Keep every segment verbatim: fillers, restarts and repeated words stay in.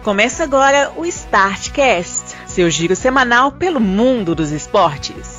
Começa agora o StartCast, seu giro semanal pelo mundo dos esportes.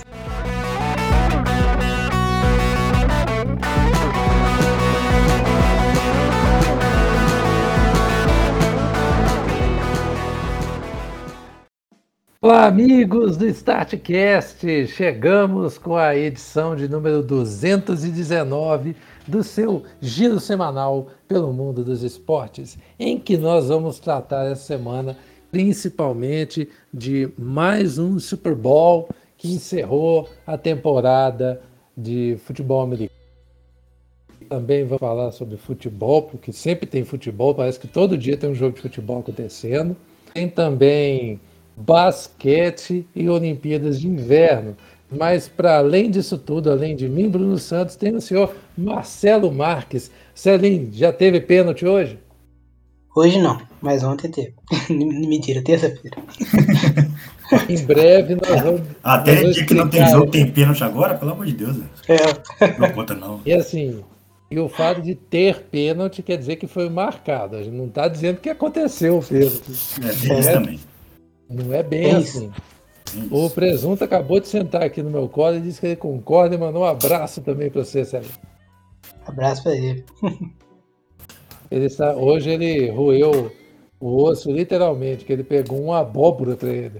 Olá, amigos do StartCast! Chegamos com a edição de número duzentos e dezenove do seu giro semanal pelo mundo dos esportes, em que nós vamos tratar essa semana principalmente de mais um Super Bowl que encerrou a temporada de futebol americano. Também vou falar sobre futebol, porque sempre tem futebol, parece que todo dia tem um jogo de futebol acontecendo. Tem também basquete e Olimpíadas de Inverno. Mas, para além disso tudo, além de mim, Bruno Santos, tem o senhor Marcelo Marques. Celinho, já teve pênalti hoje? Hoje não, mas ontem teve. Mentira, terça-feira. Em breve nós vamos... Até dia que não tem jogo, tem pênalti agora? Pelo amor de Deus. Né? É. Não conta não. E assim, e o fato de ter pênalti quer dizer que foi marcado. A gente não está dizendo que aconteceu o pênalti. É, tem isso também. Não é bem É assim. O Presunto acabou de sentar aqui no meu colo e disse que ele concorda e mandou um abraço também para você, Celinho. Abraço para ele. Ele está, hoje ele roeu o osso literalmente, que ele pegou uma abóbora para ele.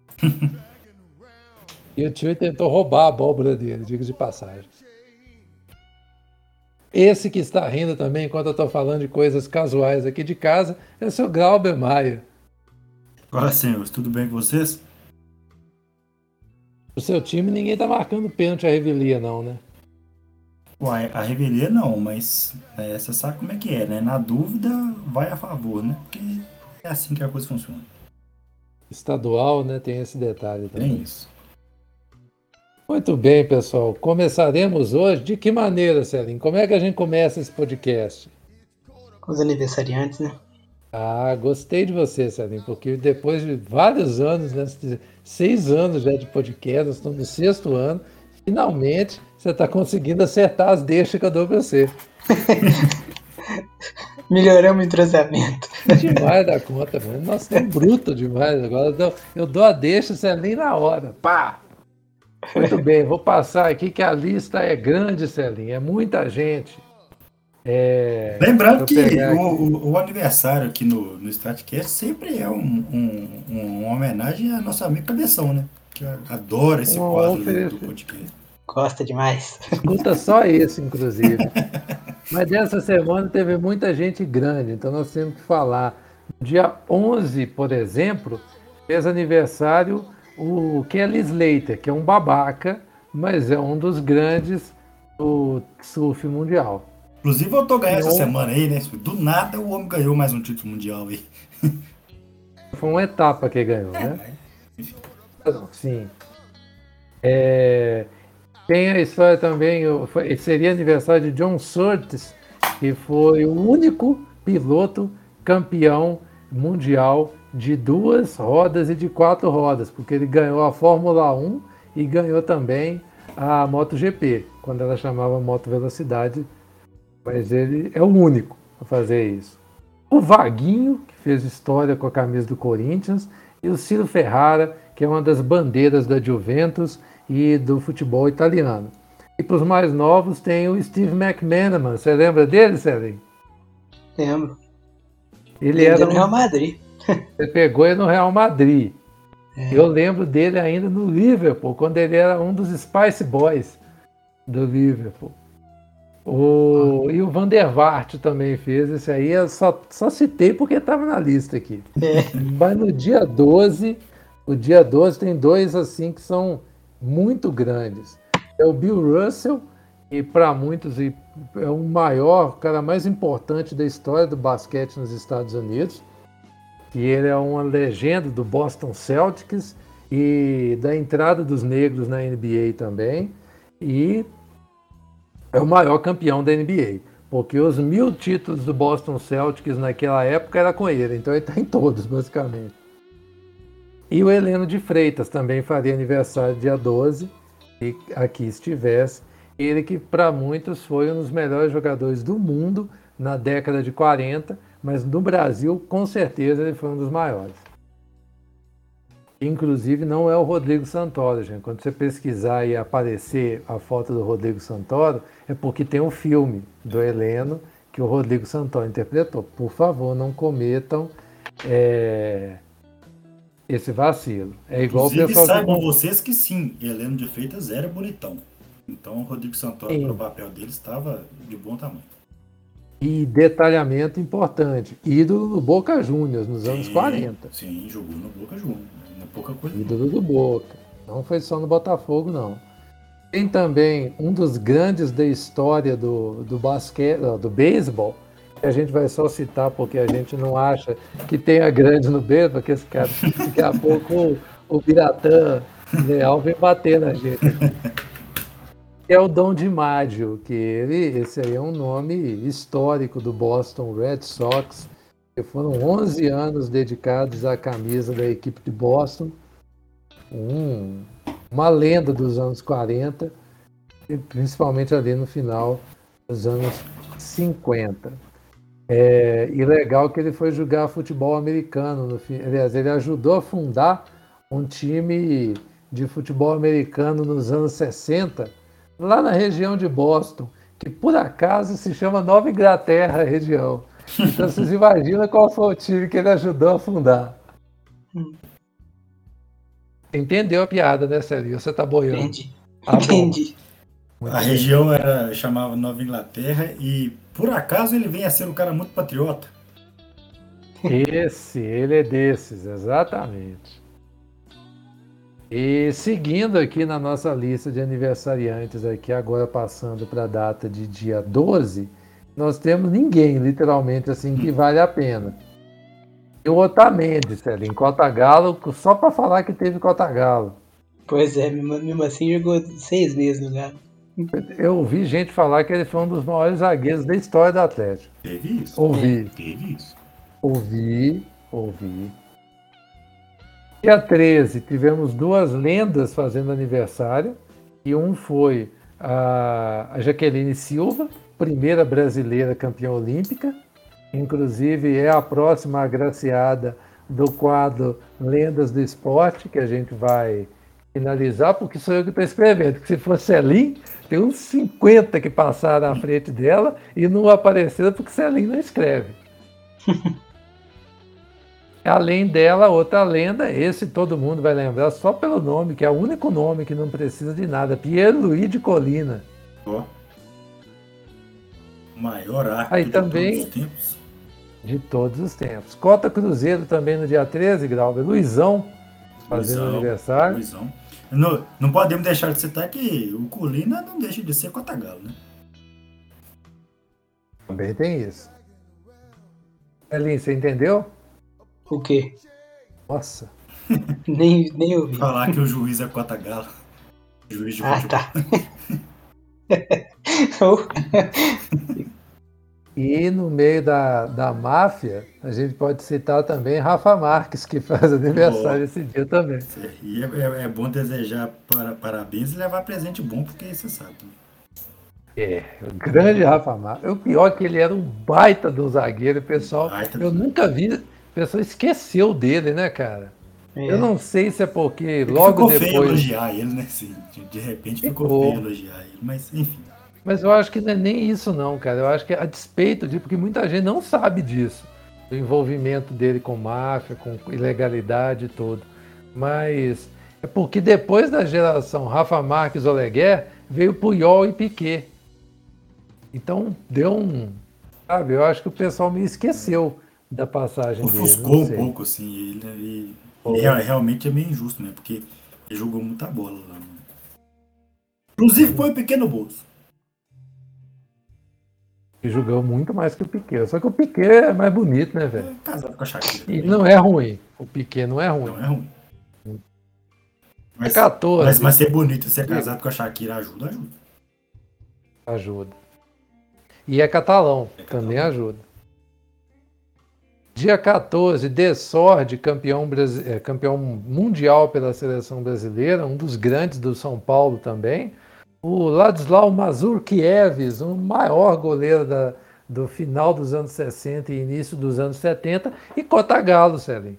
E o tio tentou roubar a abóbora dele, diga de passagem. Esse que está rindo também, enquanto eu estou falando de coisas casuais aqui de casa, é o seu Glauber Maia. Olá, senhores, tudo bem com vocês? O seu time ninguém tá marcando pênalti a revelia, não, né? Uai, a revelia não, mas é, você sabe como é que é, né? Na dúvida, vai a favor, né? Porque é assim que a coisa funciona. Estadual, né? Tem esse detalhe também. É isso. Muito bem, pessoal. Começaremos hoje. De que maneira, Celinho? Como é que a gente começa esse podcast? Com os aniversariantes, né? Ah, gostei de você, Celinho, porque depois de vários anos, né, seis anos já de podcast, nós estamos no sexto ano, finalmente você está conseguindo acertar as deixas que eu dou para você. Melhoramos o entrosamento. Demais da conta, mano. Nós estamos brutos demais agora. Eu dou, eu dou a deixa, Celinho, na hora. Pá! Muito bem, vou passar aqui que a lista é grande, Celinho, é muita gente. É, Lembrando que o, o, o aniversário aqui no, no StartCast sempre é um, um, um, uma homenagem ao nosso amigo Cabeção, né? Que adora esse um quadro do, do podcast. Gosta demais. Escuta só esse, inclusive. Mas dessa semana teve muita gente grande, então nós temos que falar. Dia onze, por exemplo, fez aniversário o Kelly Slater, que é um babaca, mas é um dos grandes do surf mundial. Inclusive, eu tô ganhando essa semana aí, né? Do nada o homem ganhou mais um título mundial aí. Foi uma etapa que ganhou, é, né? Mas, sim. É, tem a história também, foi, seria aniversário de John Surtees, que foi o único piloto campeão mundial de duas rodas e de quatro rodas, porque ele ganhou a Fórmula um e ganhou também a MotoGP, quando ela chamava Moto Velocidade. Mas ele é o único a fazer isso. O Vaguinho, que fez história com a camisa do Corinthians, e o Ciro Ferrara, que é uma das bandeiras da Juventus e do futebol italiano. E para os mais novos tem o Steve McManaman. Você lembra dele, Celinho? Lembro. Ele, ele era no Real Madrid. Você pegou ele no Real Madrid. É. Eu lembro dele ainda no Liverpool, quando ele era um dos Spice Boys do Liverpool. O, e o Van der Vaart também fez, esse aí eu só, só citei porque estava na lista aqui. É. Mas no dia doze, o dia doze tem dois assim que são muito grandes. É o Bill Russell, e para muitos é o maior, o cara mais importante da história do basquete nos Estados Unidos. E ele é uma legenda do Boston Celtics e da entrada dos negros na N B A também. E é o maior campeão da N B A, porque os mil títulos do Boston Celtics naquela época era com ele, então ele está em todos, basicamente. E o Heleno de Freitas também faria aniversário dia doze, e aqui estivesse. Ele que para muitos foi um dos melhores jogadores do mundo na década de quarenta, mas no Brasil, com certeza, ele foi um dos maiores. Inclusive, não é o Rodrigo Santoro, gente. Quando você pesquisar e aparecer a foto do Rodrigo Santoro, é porque tem um filme do Heleno que o Rodrigo Santoro interpretou. Por favor, não cometam é, esse vacilo. É igual Inclusive, o pessoal saibam que... vocês que sim, Heleno de Freitas era bonitão. Então, o Rodrigo Santoro, para o papel dele, estava de bom tamanho. E detalhamento importante, ídolo do Boca Juniors nos anos sim, quarenta. Sim, jogou no Boca Juniors, não é pouca coisa. Ídolo do Boca, não foi só no Botafogo, não. Tem também um dos grandes da história do, do basquete, do beisebol, que a gente vai só citar porque a gente não acha que tenha grande no beisebol, porque esse cara, daqui a pouco o, o Biratã Leal vem bater na gente aqui. É o Dom DiMaggio, que ele, esse aí é um nome histórico do Boston Red Sox, que foram onze anos dedicados à camisa da equipe de Boston, um, uma lenda dos anos quarenta, e principalmente ali no final dos anos cinquenta. É, e legal que ele foi jogar futebol americano, no fim, aliás, ele ajudou a fundar um time de futebol americano nos anos sessenta, lá na região de Boston, que por acaso se chama Nova Inglaterra, a região. Então vocês imaginam qual foi o time que ele ajudou a fundar. Entendeu a piada, né, Célio? Você tá boiando. Entendi. Ah, Entendi. A bem. Região era, chamava Nova Inglaterra e por acaso ele vem a ser um cara muito patriota. Esse, ele é desses, exatamente. E seguindo aqui na nossa lista de aniversariantes, aqui agora passando para a data de dia doze, nós temos ninguém, literalmente, assim, que vale a pena. E o Otamendi, Celinho, Cota-Galo, só para falar que teve Cota-Galo. Pois é, mesmo assim jogou seis meses no Galo. Eu ouvi gente falar que ele foi um dos maiores zagueiros da história do Atlético. Teve isso? Ouvi. Teve isso. Ouvi, ouvi. Dia treze, tivemos duas lendas fazendo aniversário, e um foi a Jaqueline Silva, primeira brasileira campeã olímpica, inclusive é a próxima agraciada do quadro Lendas do Esporte, que a gente vai finalizar, porque sou eu que estou escrevendo, que se for Celim, tem uns cinquenta que passaram à frente dela e não apareceram porque Celim não escreve. Além dela, outra lenda, esse todo mundo vai lembrar só pelo nome, que é o único nome que não precisa de nada, Pierluigi de Colina. Ó. Oh. Maior arco Aí de também, todos os tempos. De todos os tempos. Cota Cruzeiro também no dia treze, Grauber. Luizão, fazendo Luizão, aniversário. Luizão. Não, não podemos deixar de citar que o Colina não deixa de ser Cota-Galo, né? Também tem isso. Elin, você entendeu? O quê? Nossa. nem, nem ouvi. Falar que o juiz é Cota-Galo. Juiz de ah, futebol. tá. E no meio da, da máfia, a gente pode citar também Rafa Marques, que faz aniversário oh. esse dia também. E é, é, é bom desejar para, parabéns e levar presente bom, porque você sabe. É, o grande Rafa Marques. O pior é que ele era um baita do zagueiro, pessoal. Baita eu nunca vi, o pessoal esqueceu dele, né, cara? É. Eu não sei se é porque é logo ficou depois... feio elogiar ele, né? Sim, de repente ficou, ficou feio elogiar ele, mas enfim. Mas eu acho que não é nem isso não, cara. Eu acho que é a despeito de... Porque muita gente não sabe disso. O envolvimento dele com máfia, com ilegalidade e tudo. Mas é porque depois da geração Rafa Marques, Oleguer, veio Puyol e Piquet. Então deu um... Sabe, eu acho que o pessoal me esqueceu da passagem dele. Ofuscou um pouco, assim. Ele, ele, ele realmente é meio injusto, né? Porque ele jogou muita bola lá. Inclusive põe o pequeno bolso. E jogou muito mais que o Piquet. Só que o Piquet é mais bonito, né, velho? É casado com a Shakira. E não é ruim. O Piquet não é ruim. Não é ruim. Mas, é quatorze. Mas, mas ser bonito e ser casado com a Shakira ajuda, ajuda. Ajuda. E é catalão, é catalão. Também ajuda. Dia quatorze, Desorde, campeão, campeão mundial pela seleção brasileira, um dos grandes do São Paulo também. O Ladislau Mazurkiewicz, o maior goleiro da, do final dos anos sessenta e início dos anos setenta, e Cota-Galo, Celinho.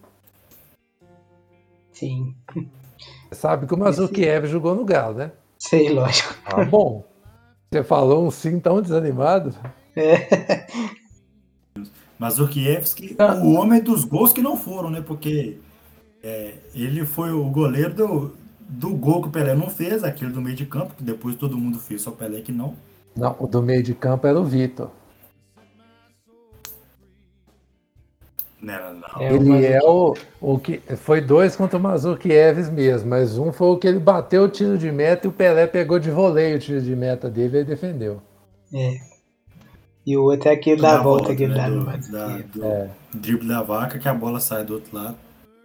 Sim. Você sabe que o Mazurkiewicz jogou no Galo, né? Sei, lógico. Ah, bom. Você falou um sim tão desanimado. É. Mazurkiewicz, Ah. o homem dos gols que não foram, né? Porque é, ele foi o goleiro do, do gol que o Pelé não fez, aquele do meio de campo, que depois todo mundo fez, só o Pelé que não. Não, o do meio de campo era o Vitor. Não era, não. É, o Ele é Mazurkiewicz. o, o que foi dois contra o Mazurkiewicz mesmo, mas um foi o que ele bateu o tiro de meta e o Pelé pegou de voleio o tiro de meta dele e ele defendeu. É. E o outro é aquele da volta, aquele né, lá do, no da, Mazurkiewicz. do É. drible da vaca, que a bola sai do outro lado.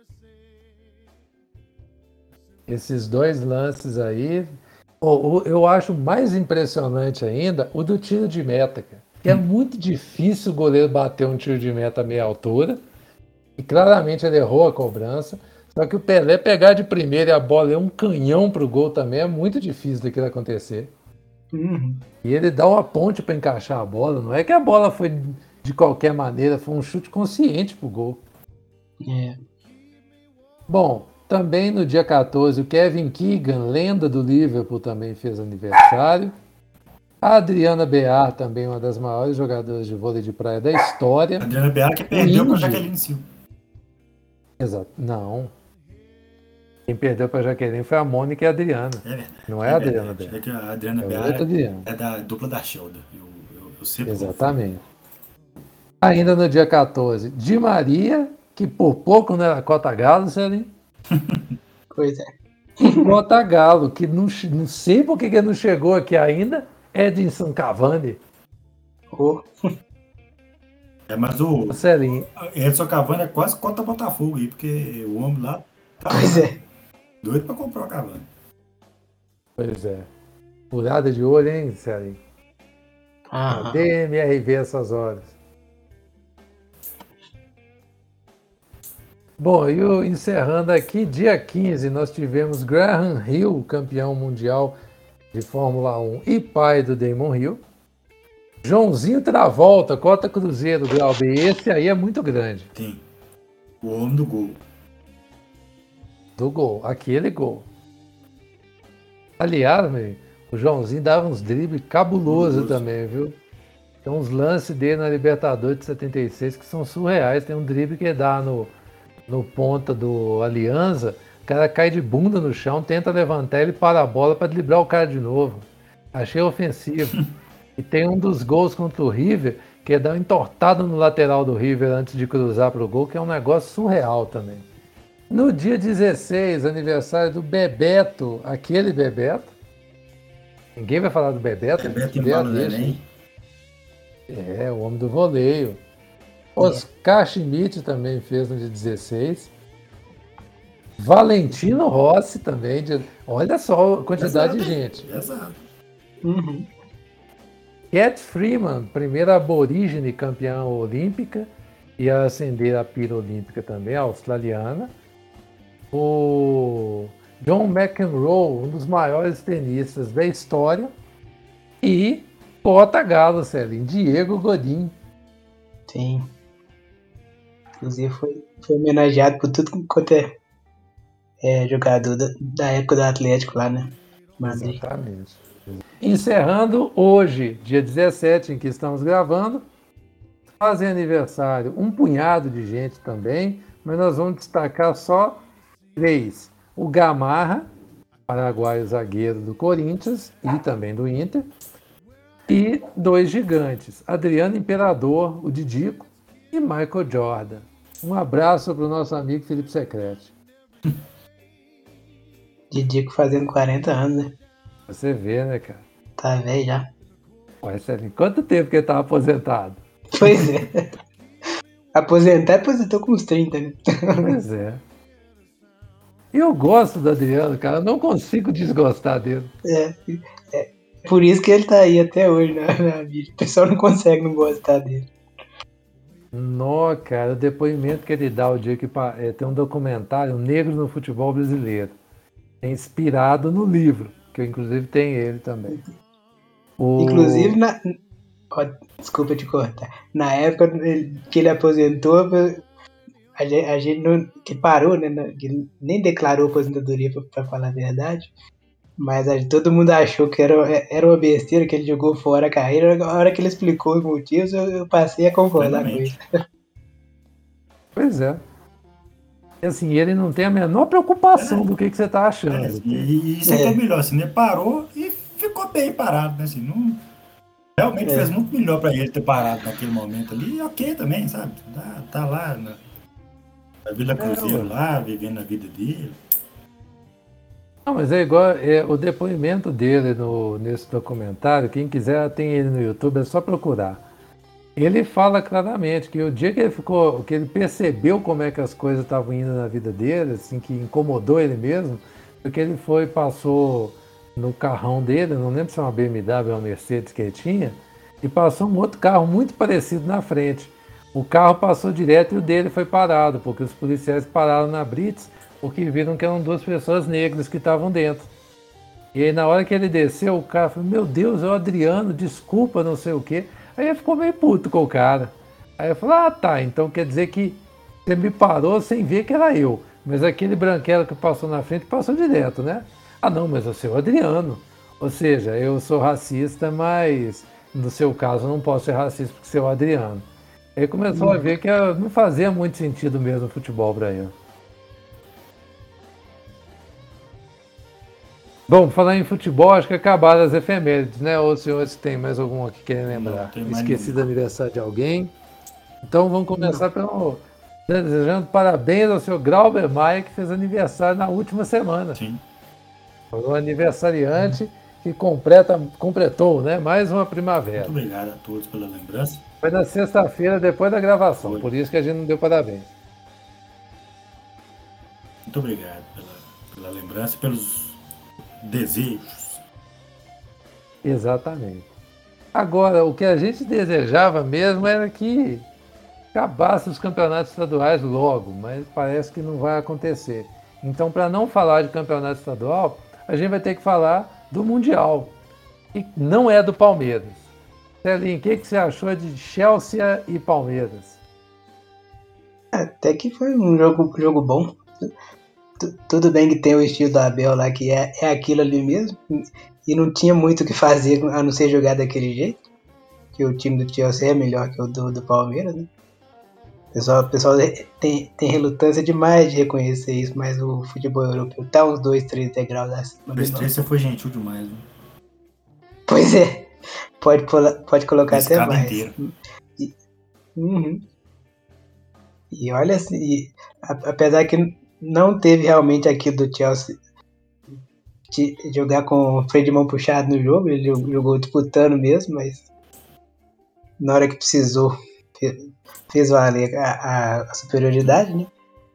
Esses dois lances aí, o- o- eu acho mais impressionante ainda o do tiro de meta, cara. Que é muito difícil o goleiro bater um tiro de meta a meia altura. E claramente ele errou a cobrança. Só que o Pelé pegar de primeira e a bola é um canhão pro gol também é muito difícil daquilo acontecer. Uhum. E ele dá uma ponte para encaixar a bola. Não é que a bola foi de qualquer maneira, foi um chute consciente pro gol. É. Bom, também no dia quatorze, o Kevin Keegan, lenda do Liverpool, também fez aniversário. A Adriana Bear, também uma das maiores jogadoras de vôlei de praia da história. Adriana Bear que perdeu para Índio. Jaqueline Silva. Exato. Não. Quem perdeu para Jaqueline foi a Mônica e a Adriana. É verdade. Não é a Adriana verdade. Bear. É que a Adriana É Bear outra Adriana. é da dupla da Sheldon. Eu, eu, eu sempre Exatamente. Ainda no dia quatorze, Di Maria, que por pouco não era Cota-Galo, Celinho. Pois é. Cota-Galo, que não, che- não sei por que que ele não chegou aqui ainda, Edinson Cavani. Oh, É, mas o Celinho, Edson Cavani é quase contra Botafogo aí, porque o homem lá tá pois é. doido para comprar o Cavani. pois é. Furada de olho, hein, Celinho? Aham. Cadê M R V essas horas? Bom, e o- encerrando aqui, dia quinze, nós tivemos Graham Hill, campeão mundial de Fórmula um e pai do Damon Hill. Joãozinho Travolta, Cota Cruzeiro, Glauber. Esse aí é muito grande. Tem o homem do gol. Do gol, aquele gol. Aliás, meu, o Joãozinho dava uns dribles cabulosos Cabuloso. também, viu? Tem uns lances dele na Libertadores de setenta e seis que são surreais. Tem um drible que dá no, no ponta do Alianza, o cara cai de bunda no chão, tenta levantar, ele para a bola para driblar o cara de novo. Achei ofensivo. E tem um dos gols contra o River, que é dar uma entortada no lateral do River antes de cruzar para o gol, que é um negócio surreal também. No dia dezesseis, aniversário do Bebeto, aquele Bebeto. Ninguém vai falar do Bebeto. Bebeto ele embala deixa, neném. hein? É, o homem do voleio. Oscar Schmidt também fez no dia dezesseis. Valentino Rossi também. de- Olha só a quantidade de gente. Exato. Uhum. Cat Freeman, primeira aborígene campeã olímpica e a ascender a pira olímpica também, a australiana. O John McEnroe, um dos maiores tenistas da história. E Cota-Galo, Celinho, Diego Godin. Sim. Inclusive foi, foi homenageado por tudo quanto é, é jogador da, da época do Atlético lá, né? Madrid. Exatamente. Encerrando hoje, dia dezessete, em que estamos gravando, fazem aniversário um punhado de gente também, mas nós vamos destacar só três. O Gamarra, paraguaio zagueiro do Corinthians e também do Inter, e dois gigantes, Adriano Imperador, o Didico, e Michael Jordan. Um abraço para o nosso amigo Felipe Secrete. Didico fazendo quarenta anos, né? Você vê, né, cara? Tá velho já. Ué, Celinho, quanto tempo que ele estava aposentado? Pois é. Aposentar, aposentou com uns trinta, né? Pois é. E eu gosto do Adriano, cara. Eu não consigo desgostar dele. É, é. Por isso que ele tá aí até hoje na, na mídia. O pessoal não consegue não gostar dele. Nó, cara, o depoimento que ele dá o dia que pa- é, tem um documentário, Negros no Futebol Brasileiro. É inspirado no livro, que inclusive tem ele também. O- Inclusive, na, Ó, desculpa te cortar. Na época que ele aposentou, a gente, a gente não. Que parou, né? Que nem declarou aposentadoria, pra, pra falar a verdade. Mas a, todo mundo achou que era, era uma besteira, que ele jogou fora a carreira. A hora que ele explicou os motivos, eu, eu passei a concordar com isso. Pois é. E assim, ele não tem a menor preocupação é. do que, que você está achando. É, assim, e isso é, é que é melhor, assim, ele parou e ficou bem parado, né? Assim, não, realmente é. fez muito melhor para ele ter parado naquele momento ali. E ok também, sabe? Tá, tá lá na, na Vila Cruzeiro, é, lá, vivendo a vida dele. Não, mas é igual é, o depoimento dele no, nesse documentário. Quem quiser tem ele no YouTube, é só procurar. Ele fala claramente que o dia que ele ficou, que ele percebeu como é que as coisas estavam indo na vida dele, assim, que incomodou ele mesmo, porque ele foi, passou no carrão dele, não lembro se é uma B M W ou uma Mercedes que ele tinha, e passou um outro carro muito parecido na frente. O carro passou direto e o dele foi parado, porque os policiais pararam na blitz, porque viram que eram duas pessoas negras que estavam dentro. E aí na hora que ele desceu, o cara falou, meu Deus, é o Adriano, desculpa, não sei o quê. Aí ele ficou meio puto com o cara. Aí eu falei, ah tá, então quer dizer que você me parou sem ver que era eu. Mas aquele branquelo que passou na frente passou direto, né? Ah não, mas eu sou o Adriano. Ou seja, eu sou racista, mas no seu caso eu não posso ser racista porque sou o Adriano. Aí começou hum. a ver que não fazia muito sentido mesmo o futebol pra ele. Bom, falar em futebol, acho que acabaram as efemérides, né? Ou os senhores tem mais alguma que querem lembrar? Não, esqueci do aniversário de alguém. Então vamos começar não. pelo desejando parabéns ao senhor Glauber Maia, que fez aniversário na última semana. Sim. Foi um aniversariante hum. que completa, completou, né? Mais uma primavera. Muito obrigado a todos pela lembrança. Foi na sexta-feira, depois da gravação, Foi. por isso que a gente não deu parabéns. Muito obrigado pela, pela lembrança, pelos desejos. Exatamente. Agora, o que a gente desejava mesmo era que acabasse os campeonatos estaduais logo, mas parece que não vai acontecer. Então, para não falar de campeonato estadual, a gente vai ter que falar do Mundial, que não é do Palmeiras. Celinho, o que, que você achou de Chelsea e Palmeiras? Até que foi um jogo, jogo bom. Tudo bem que tem o estilo da Abel lá, que é, é aquilo ali mesmo, e não tinha muito o que fazer a não ser jogar daquele jeito, que o time do Chelsea é melhor que o do, do Palmeiras, né? O pessoal, o pessoal tem, tem relutância demais de reconhecer isso, mas o futebol europeu tá uns dois, três degraus acima. Dois, três você foi gentil demais, né? Pois é, pode, pode colocar Esse até mais. Inteiro. E, uhum. e olha assim, e, a, apesar que não teve realmente aquilo do Chelsea de jogar com o freio de mão puxado no jogo, ele jogou disputando mesmo, mas na hora que precisou fez, fez valer a, a, a superioridade, né?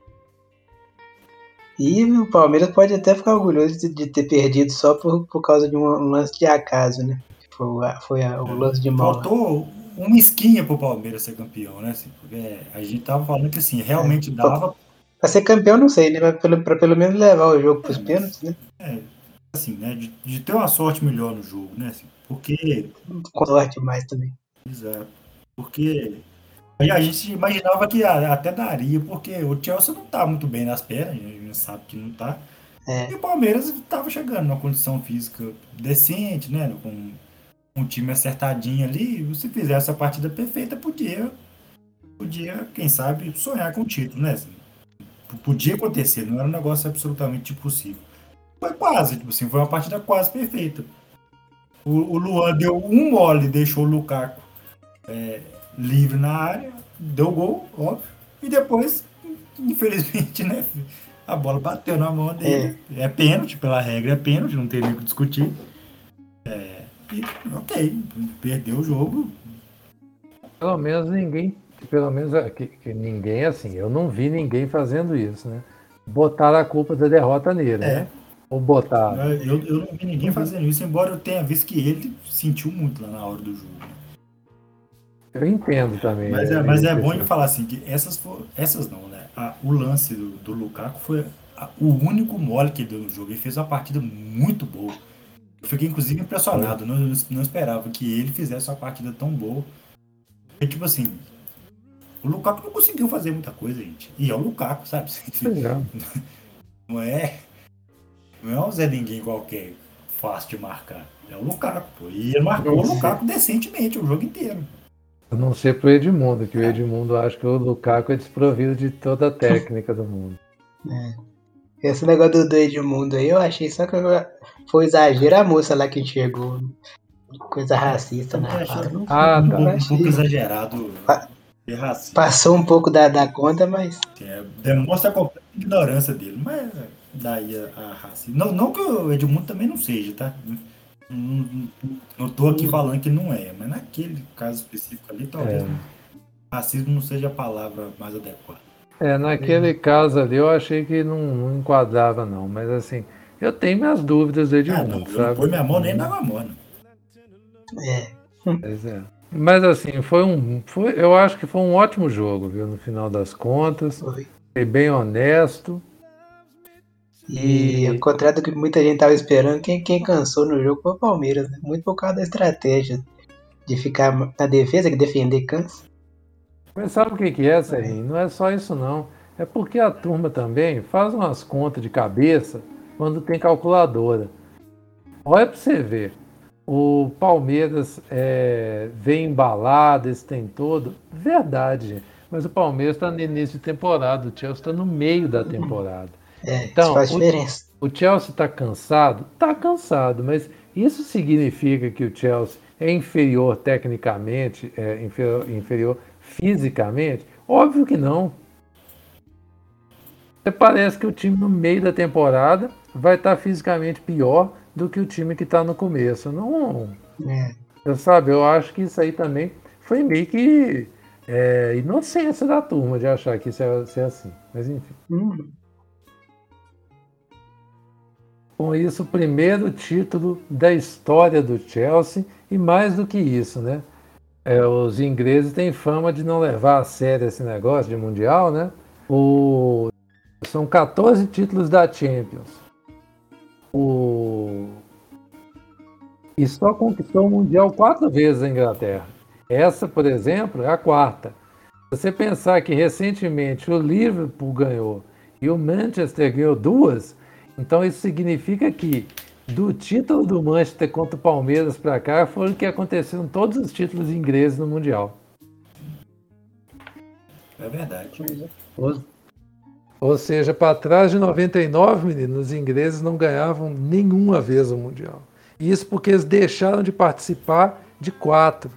E o Palmeiras pode até ficar orgulhoso de, de ter perdido só por, por causa de um, um lance de acaso, né? Foi, foi a, o lance de mão. Faltou uma esquinha pro Palmeiras ser campeão, né? Assim, porque a gente tava falando que assim, realmente é, dava. Pra ser campeão, não sei, né? Pra pelo, pra pelo menos levar o jogo pros é, pênaltis, né? É, assim, né? De, de ter uma sorte melhor no jogo, né? Assim, porque. Com sorte mais também. Exato. Porque a gente imaginava que até daria, porque o Chelsea não tá muito bem nas pernas, a gente sabe que não tá. É. E o Palmeiras tava chegando numa condição física decente, né? Com um time acertadinho ali, se fizesse a partida perfeita, podia, podia, quem sabe, sonhar com o título, né? Assim, podia acontecer, não era um negócio absolutamente impossível. Foi quase, tipo assim, foi uma partida quase perfeita. O, o Luan deu um mole, deixou o Lukaku é, livre na área, deu gol, óbvio, e depois, infelizmente, né, a bola bateu na mão dele. É, é pênalti, pela regra é pênalti, não tem nem o que discutir. É, e, ok, perdeu o jogo. Pelo menos ninguém, pelo menos que, que ninguém, assim, eu não vi ninguém fazendo isso, né? Botaram a culpa da derrota nele, é. né? Ou botaram. Eu, eu não vi ninguém fazendo isso, embora eu tenha visto que ele sentiu muito lá na hora do jogo. Eu entendo também. Mas é, mas é bom de falar assim, que essas foram, essas não, né? A, o lance do, do Lukaku foi a, o único mole que deu no jogo. Ele fez uma partida muito boa. Eu fiquei, inclusive, impressionado. Não, não esperava que ele fizesse uma partida tão boa. E, tipo assim, o Lukaku não conseguiu fazer muita coisa, gente. E é o Lukaku, sabe? Não é, não é um Zé Ninguém qualquer, fácil de marcar. É o Lukaku, pô. E ele marcou o Lukaku decentemente o jogo inteiro. Eu não sei pro Edmundo, que o Edmundo acha que o Lukaku é desprovido de toda a técnica do mundo. É. Esse negócio do, do Edmundo aí, eu achei só que foi exagero a moça lá que chegou. Coisa racista na fala. Não, Ah, não tá. Um achei. pouco exagerado Pa- e racista. Passou um pouco da, da conta, mas. É, demonstra a completa ignorância dele, mas daí a, a raça. Não, não que o Edmundo também não seja, tá? Não, não, não tô aqui falando que não é, mas naquele caso específico ali, talvez É. não- racismo não seja a palavra mais adequada. É, naquele caso ali eu achei que não, não enquadrava não, mas assim, eu tenho minhas dúvidas do Ah, Edmundo, não, eu não sabe? pôr minha mão nem na morna. É. Pois é. Mas assim, foi um, foi, eu acho que foi um ótimo jogo, viu, no final das contas, Foi. foi bem honesto. E, E- ao contrário do que muita gente tava esperando, quem, quem cansou no jogo foi o Palmeiras, né? Muito por causa da estratégia de ficar na defesa, que defender cansa. Mas sabe o que que é, Serrinho? Não é só isso não, é porque a turma também faz umas contas de cabeça quando tem calculadora. Olha para você ver. O Palmeiras é, vem embalado, esse tem todo. Verdade, gente. Mas o Palmeiras está no início de temporada, o Chelsea está no meio da temporada. É, isso Então, faz o, diferença. o Chelsea está cansado? Está cansado, mas isso significa que o Chelsea é inferior tecnicamente, é inferior, inferior fisicamente? Óbvio que não. Até parece que o time no meio da temporada vai estar fisicamente pior do que o time que está no começo. Não, É. eu, sabe, eu acho que isso aí também foi meio que é, inocência da turma de achar que isso ia ser assim. Mas enfim. Hum, Com isso, o primeiro título da história do Chelsea e mais do que isso, né? É, os ingleses têm fama de não levar a sério esse negócio de mundial, né? O... São quatorze títulos da Champions. O... E só conquistou o mundial quatro vezes a Inglaterra. Essa, por exemplo, é a quarta. Se você pensar que recentemente o Liverpool ganhou e o Manchester ganhou duas, então isso significa que do título do Manchester contra o Palmeiras para cá foram que aconteceram todos os títulos ingleses no Mundial. É verdade. Ou, ou seja, para trás de noventa e nove, meninos, os ingleses não ganhavam nenhuma vez o Mundial. Isso porque eles deixaram de participar de quatro.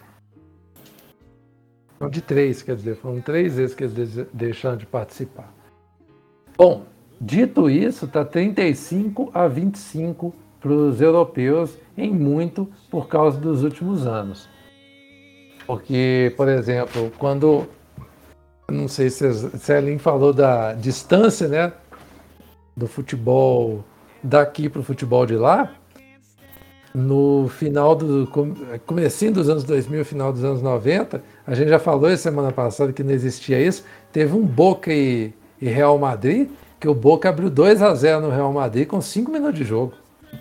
Não, de três, quer dizer, foram três vezes que eles deixaram de participar. Bom, dito isso, está trinta e cinco a vinte e cinco para os europeus, em muito por causa dos últimos anos. Porque, por exemplo, quando, não sei se a Celine falou da distância, né, do futebol daqui para o futebol de lá, no final do comecinho dos anos dois mil, final dos anos noventa, a gente já falou essa semana passada que não existia isso, teve um Boca e, e Real Madrid, que o Boca abriu dois a zero no Real Madrid com cinco minutos de jogo.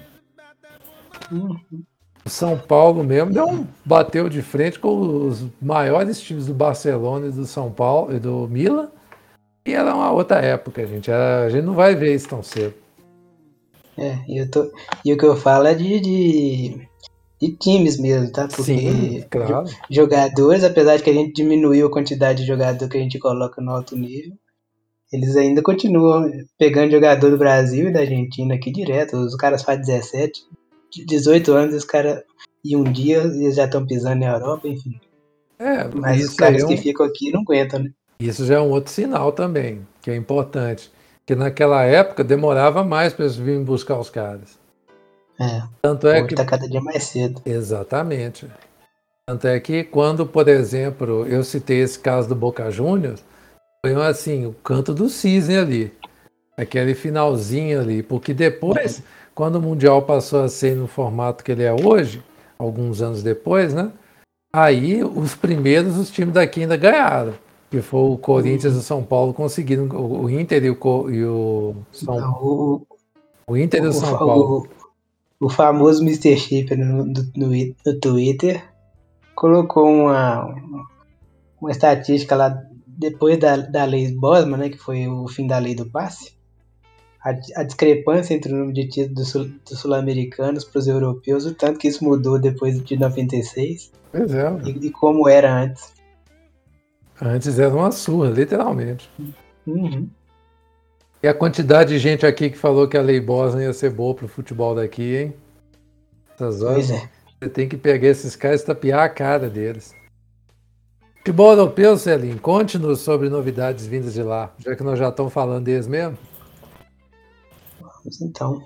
O São Paulo mesmo deu um, bateu de frente com os maiores times do Barcelona e do São Paulo e do Milan, e era uma outra época, gente. Era, a gente não vai ver isso tão cedo. É, e, eu tô, e o que eu falo é de, de, de times mesmo, tá? Porque Sim, claro. jo- jogadores, apesar de que a gente diminuiu a quantidade de jogador que a gente coloca no alto nível, eles ainda continuam pegando jogador do Brasil e da Argentina aqui direto. Os caras fazem dezessete, dezoito anos, os caras, e um dia eles já estão pisando na Europa, enfim. É, Mas os isso aí caras é um- que ficam aqui não aguentam, né? Isso já é um outro sinal também, que é importante. Que naquela época demorava mais para eles virem buscar os caras. É, Tanto é hoje que. tá cada dia mais cedo. Exatamente. Tanto é que quando, por exemplo, eu citei esse caso do Boca Juniors, foi assim, o canto do cisne ali. Aquele finalzinho ali. Porque depois, quando o Mundial passou a ser no formato que ele é hoje, alguns anos depois, né? Aí os primeiros, os times daqui ainda ganharam. Que foi o Corinthians e o São Paulo conseguiram, o Inter e o, Co- e o São Não, o, o Inter e o o, São o, Paulo. o famoso mister Chip no, no, no, no Twitter colocou uma, uma estatística lá depois da, da lei Bosman, né, que foi o fim da lei do passe. A, a discrepância entre o número de títulos dos, sul, dos sul-americanos para os europeus, o tanto que isso mudou depois de noventa e seis. Pois é. E, e como era antes. Antes era uma surra, literalmente. Uhum. E a quantidade de gente aqui que falou que a lei Bosman ia ser boa pro futebol daqui, hein? Essas horas, Pois é. Você tem que pegar esses caras e tapear a cara deles. Futebol europeu, Celinho, conte-nos sobre novidades vindas de lá, já que nós já estamos falando deles mesmo. Vamos então.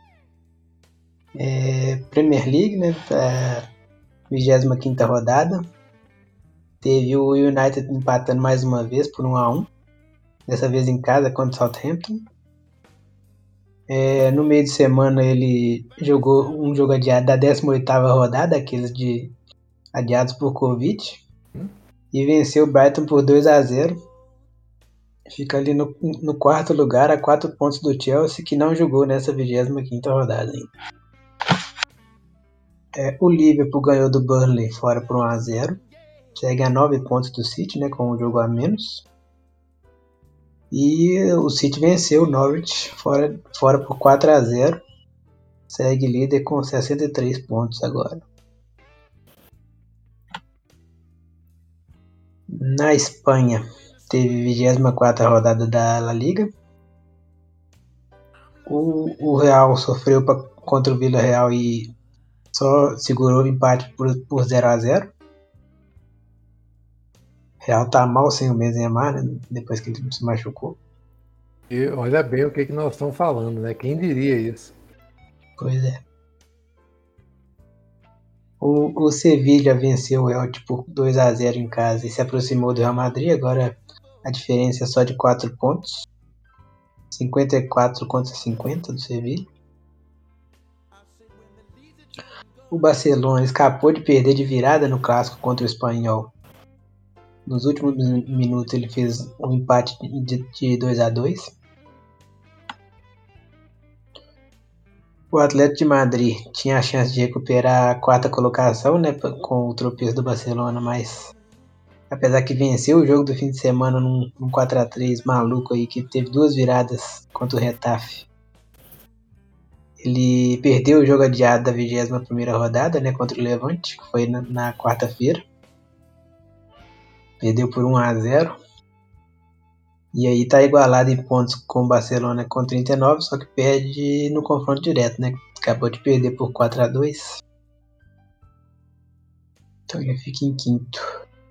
É, Premier League, né? A vigésima quinta rodada. Teve o United empatando mais uma vez por um a um. Dessa vez em casa contra o Southampton. É, no meio de semana ele jogou um jogo adiado da décima oitava rodada, aqueles de adiados por Covid, hum? E venceu o Brighton por dois a zero. Fica ali no, no quarto lugar, a quatro pontos do Chelsea, que não jogou nessa vigésima quinta rodada ainda. É, o Liverpool ganhou do Burnley fora por um a zero. Segue a nove pontos do City, né, com um jogo a menos. E o City venceu o Norwich fora, fora por quatro a zero. Segue líder com sessenta e três pontos agora. Na Espanha, teve a vigésima quarta rodada da La Liga. O, o Real sofreu pra, contra o Villarreal e só segurou o empate por, por zero a zero. O Real tá mal sem o Benzema, né, depois que ele se machucou. E olha bem o que, que nós estamos falando, né? Quem diria isso? Pois é. O, o Sevilla venceu o Elche por dois a zero em casa e se aproximou do Real Madrid. Agora a diferença é só de quatro pontos. cinquenta e quatro contra cinquenta do Sevilla. O Barcelona escapou de perder de virada no clássico contra o Espanhol. Nos últimos minutos ele fez um empate de dois a dois. O Atlético de Madrid tinha a chance de recuperar a quarta colocação, né, com o tropeço do Barcelona, mas apesar que venceu o jogo do fim de semana num, num quatro a três maluco aí, que teve duas viradas contra o Getafe. Ele perdeu o jogo adiado da vigésima primeira rodada, né, contra o Levante, que foi na, na quarta-feira. Perdeu por um a zero. E aí tá igualado em pontos com o Barcelona com trinta e nove, só que perde no confronto direto, né? Acabou de perder por quatro a dois. Então ele fica em quinto.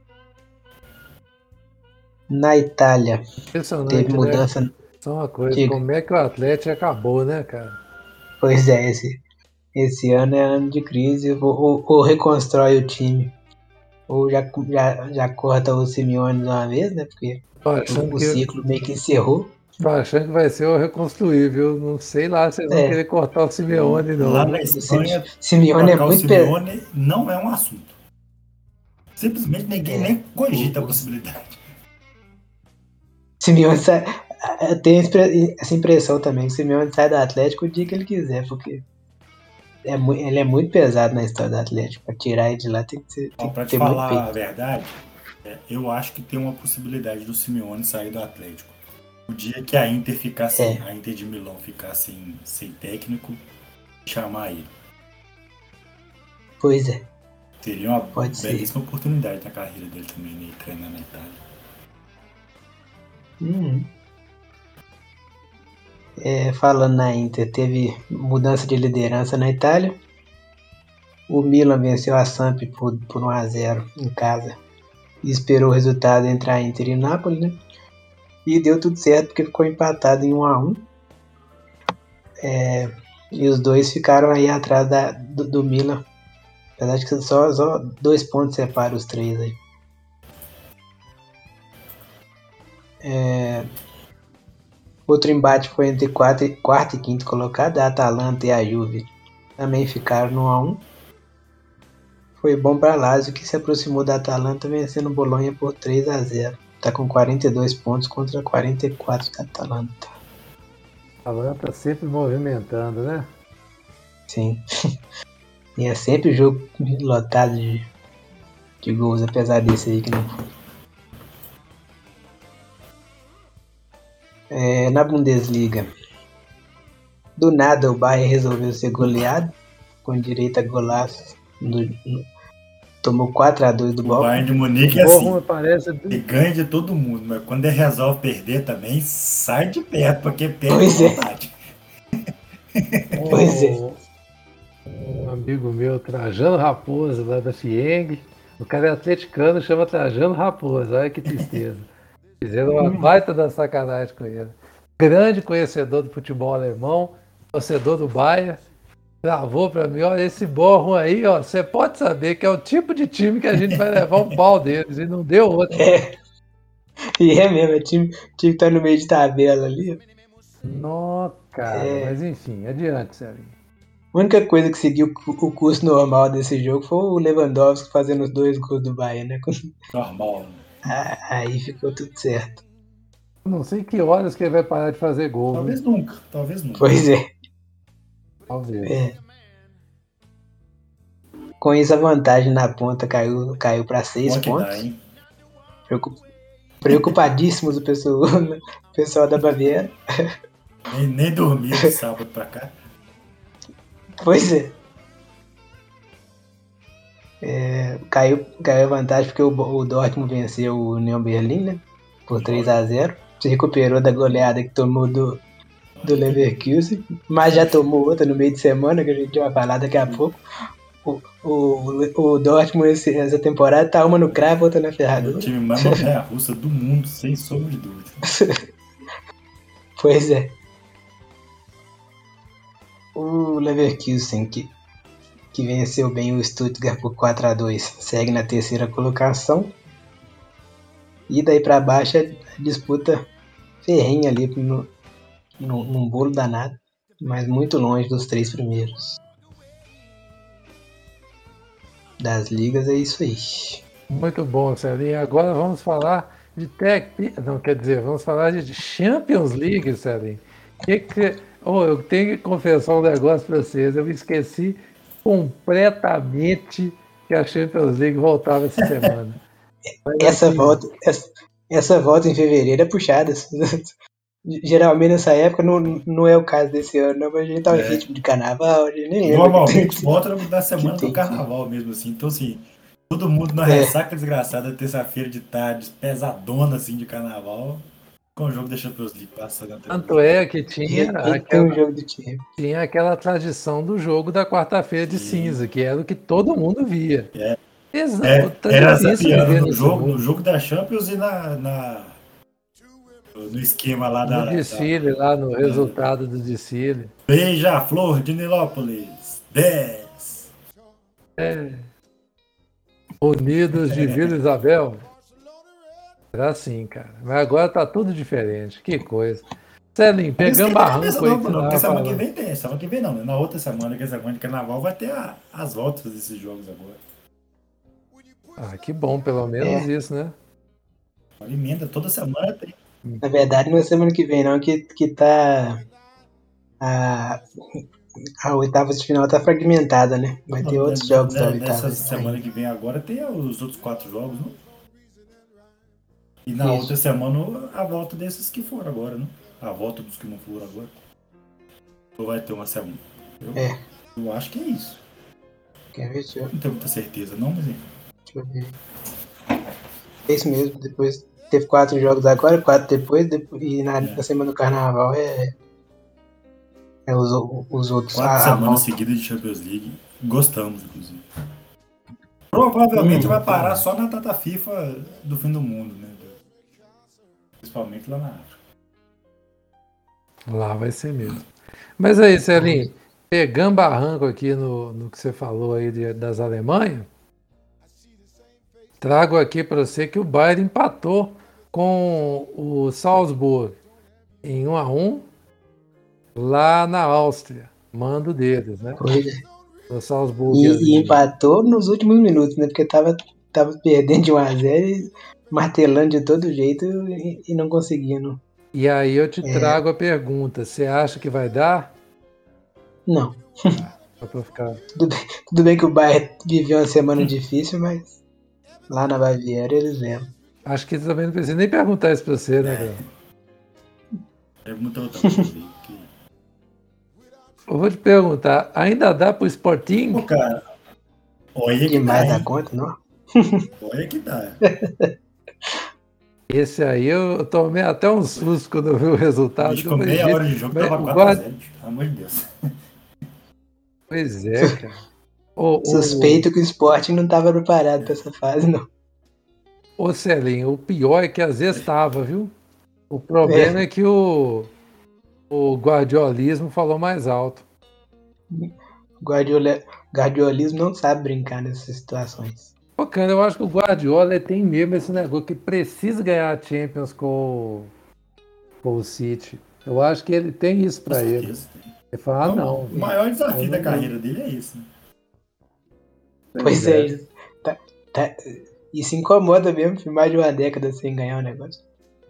Na Itália, teve mudança. Né? Só uma coisa, Diga. Como é que o Atlético acabou, né, cara? Pois é, esse, esse ano é ano de crise. Ou, ou, ou reconstrói o time, ou já, já, já corta o Simeone de uma vez, né? Porque o, o ciclo meio que encerrou. Tô achando que vai ser o reconstruível. Não sei lá se vocês vão é. querer cortar o Simeone, não. Lá na Espanha, Simeone é muito o Simeone pe... não é um assunto. Simplesmente ninguém é. nem cogita o, a possibilidade. Simeone sai... Eu tenho essa impressão também, que o Simeone sai do Atlético o dia que ele quiser, porque é muito, ele é muito pesado na história do Atlético. Para tirar ele de lá tem que ser. Tem pra que te ter falar muito a verdade, é, eu acho que tem uma possibilidade do Simeone sair do Atlético. O dia que a Inter ficar sem, é. a Inter de Milão ficar sem, sem técnico, chamar ele. Pois é. Seria uma Pode belíssima ser. oportunidade na carreira dele também, né, treinar na Itália. Hum. É, falando na Inter, teve mudança de liderança na Itália. O Milan venceu a Samp por, por um a zero em casa. E esperou o resultado entre a Inter e o Napoli, né? E deu tudo certo porque ficou empatado em um a um. É, e os dois ficaram aí atrás da, do, do Milan. Apesar de que só, só dois pontos separam os três aí. É, outro embate foi entre quarto e, quarto e quinto colocado, a Atalanta e a Juve. Também ficaram no um a um. Foi bom para Lazio, que se aproximou da Atalanta vencendo o Bolonha por três a zero. Tá com quarenta e dois pontos contra quarenta e quatro da Atalanta. A Atalanta sempre movimentando, né? Sim. E é sempre jogo lotado de, de gols, apesar desse aí que não foi. É, na Bundesliga, do nada o Bayern resolveu ser goleado, com direito a golaço. No, no, tomou quatro a dois do O Bochum. Bayern de Munique é Bochum assim. parece... Ele ganha de todo mundo, mas quando ele resolve perder também, sai de perto, porque perde Pois com é. vontade. Pois é. Um, um amigo meu, Trajano Raposo, lá da Fieng, o cara é atleticano, chama Trajano Raposo, olha que tristeza. Fizeram uma baita da sacanagem com ele. Grande conhecedor do futebol alemão, torcedor do Bayern, gravou pra mim, olha, esse Bochum aí, ó, você pode saber que é o tipo de time que a gente vai levar um pau deles, e não deu outro. É. E é mesmo, é time, time que tá no meio de tabela ali. Nossa, cara, É. mas enfim, adiante, Celinho. A única coisa que seguiu o curso normal desse jogo foi o Lewandowski fazendo os dois gols do Bayern, né? Normal. Ah, aí ficou tudo certo. Não sei que horas que ele vai parar de fazer gol, Talvez viu? nunca, talvez nunca. Pois é. Talvez. É. Com isso, a vantagem na ponta caiu, caiu para seis Bom que pontos. dá, hein? Preocup- Preocupadíssimos o pessoal, o pessoal da Baviera. Nem, nem dormi de sábado pra cá. Pois é. É, caiu, caiu a vantagem porque o, o Dortmund venceu o União Berlim, né? Por três a zero. Se recuperou da goleada que tomou do, do Leverkusen, mas já tomou outra no meio de semana, que a gente vai falar daqui a pouco. O, o, o Dortmund esse, essa temporada tá uma no cravo, outra na É o ferradura. time mais montanha-russa do mundo, sem sombra de dúvida. Pois é. O Leverkusen, que, que venceu bem o Stuttgart por quatro a dois, segue na terceira colocação. E daí pra baixo a disputa ferrenha ali no, no, num bolo danado, mas muito longe dos três primeiros. Das ligas é isso aí. Muito bom, Celinho. Agora vamos falar de Tec... Não, quer dizer, vamos falar de Champions League, Celinho. Que que... Oh, eu tenho que confessar um negócio para vocês. Eu me esqueci completamente que a Champions League voltava essa semana. Mas, Essa assim, volta, essa, essa volta em fevereiro é puxada. Geralmente nessa época não, não é o caso desse ano, não, mas a gente tá em É. ritmo de carnaval, a gente nem lembra. Normalmente volta na semana que tem do carnaval mesmo, assim. Então, assim, todo mundo na É. ressaca desgraçada, terça-feira de tarde, pesadona, assim, de carnaval, com o jogo da Champions League passando até. Tanto é que E, tinha e tem aquela, um jogo do time. tinha aquela tradição do jogo da quarta-feira de Sim. cinza, que era o que todo mundo via. É. Exato, É, tá era difícil zapiando viver no nesse jogo, mundo. no jogo da Champions e na, na- no esquema lá da, No desfile, lá no resultado do desfile. da Beija-Flor de Nilópolis dez. Unidos de Vila Isabel. Era assim, cara. Mas agora tá tudo diferente. Que coisa. Celinho, pegando barranco aí não, que você não, porque tava semana que falando. vem tem, semana que vem não, né? Na outra semana, que é semana de carnaval, vai ter a- as voltas desses jogos agora. Ah, que bom, pelo menos É. isso, né? Olha, emenda toda semana tem. Na verdade, não é semana que vem, não, que, que tá. A, a oitava de final tá fragmentada, né? Vai ter Não, outros né, jogos né, da oitava. Nessa semana que vem agora tem os outros quatro jogos, não? E na Isso. outra semana a volta desses que foram agora, não? A volta dos que não foram agora. Ou vai ter uma semana? Eu, É. eu acho que é isso. Quer ver? Deixa eu, Não tenho muita certeza, não, mas enfim. deixa eu ver. É isso mesmo. Depois teve quatro jogos agora, quatro depois, depois e na, É. na semana do carnaval é. É os, os outros. Quatro a- a semanas volta. seguidas de Champions League. Gostamos, inclusive. Provavelmente Hum, vai parar só na data FIFA do fim do mundo, né? Principalmente lá na África. Lá vai ser mesmo. Mas aí, Celinho, pegando barranco aqui no, no que você falou aí de- das Alemanha, trago aqui para você que o Bayern empatou com o Salzburg em um a um lá na Áustria. Mando deles, né? Pois é. O Salzburg. E, ali. e empatou nos últimos minutos, né? Porque tava, tava perdendo de um a zero e martelando de todo jeito e, e não conseguindo. E aí eu te É. trago a pergunta: você acha que vai dar? Não. Só pra ficar... Tudo bem, tudo bem que o Bayern viveu uma semana difícil, mas lá na Baviera eles lembram. Acho que também não precisa nem perguntar isso pra você, né, É. cara? Pergunta outra coisa aí. Que... Eu vou te perguntar, ainda dá pro Pô, Sporting? cara, olha que Demais dá, da hein? conta, não? Olha que dá. Esse aí eu tomei até um susto quando eu vi o O resultado. bicho que eu ficou falei, meia gente, hora de jogo, mas tava o quatro a guarda... zero. Pelo amor de Deus. Pois é, cara. O, o, Suspeito que o Sporting não estava preparado para essa fase, não. o Celinho, o pior é que às vezes estava, viu? O problema é, É, que o, o guardiolismo falou mais alto. Guardiola, guardiolismo não sabe brincar nessas situações. Pô, cara, eu acho que o Guardiola ele tem mesmo esse negócio que precisa ganhar a Champions com, o- com o City. Eu acho que ele tem isso Com pra ele. certeza. Ele fala, ah, Então, não, o maior eu desafio da não, eu... carreira dele é isso. Né? Pois Pois é, é, isso. Tá, tá, isso incomoda mesmo, foi mais de uma década sem ganhar o negócio.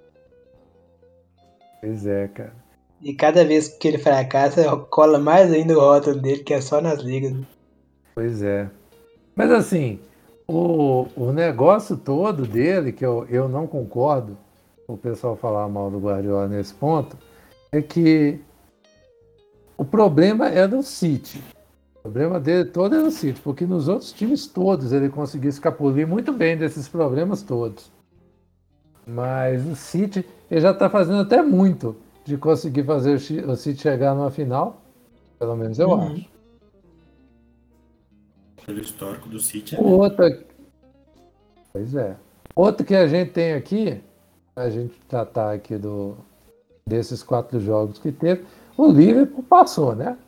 pois é, cara. E cada vez que ele fracassa, cola mais ainda o rótulo dele, que é só nas ligas. Pois é. Mas assim, o, o negócio todo dele, que eu, eu não concordo, o pessoal falar mal do Guardiola nesse ponto, é que o problema é do City. O problema dele todo é no City, porque nos outros times todos ele conseguiu escapulir muito bem desses problemas todos. Mas o City, ele já está fazendo até muito de conseguir fazer o Chi- o City chegar numa final, pelo menos eu Uhum. acho. Pelo histórico do City é mesmo. Outra, pois é. Outro que a gente tem aqui, a gente tratar aqui do, desses quatro jogos que teve, o Liverpool passou, né?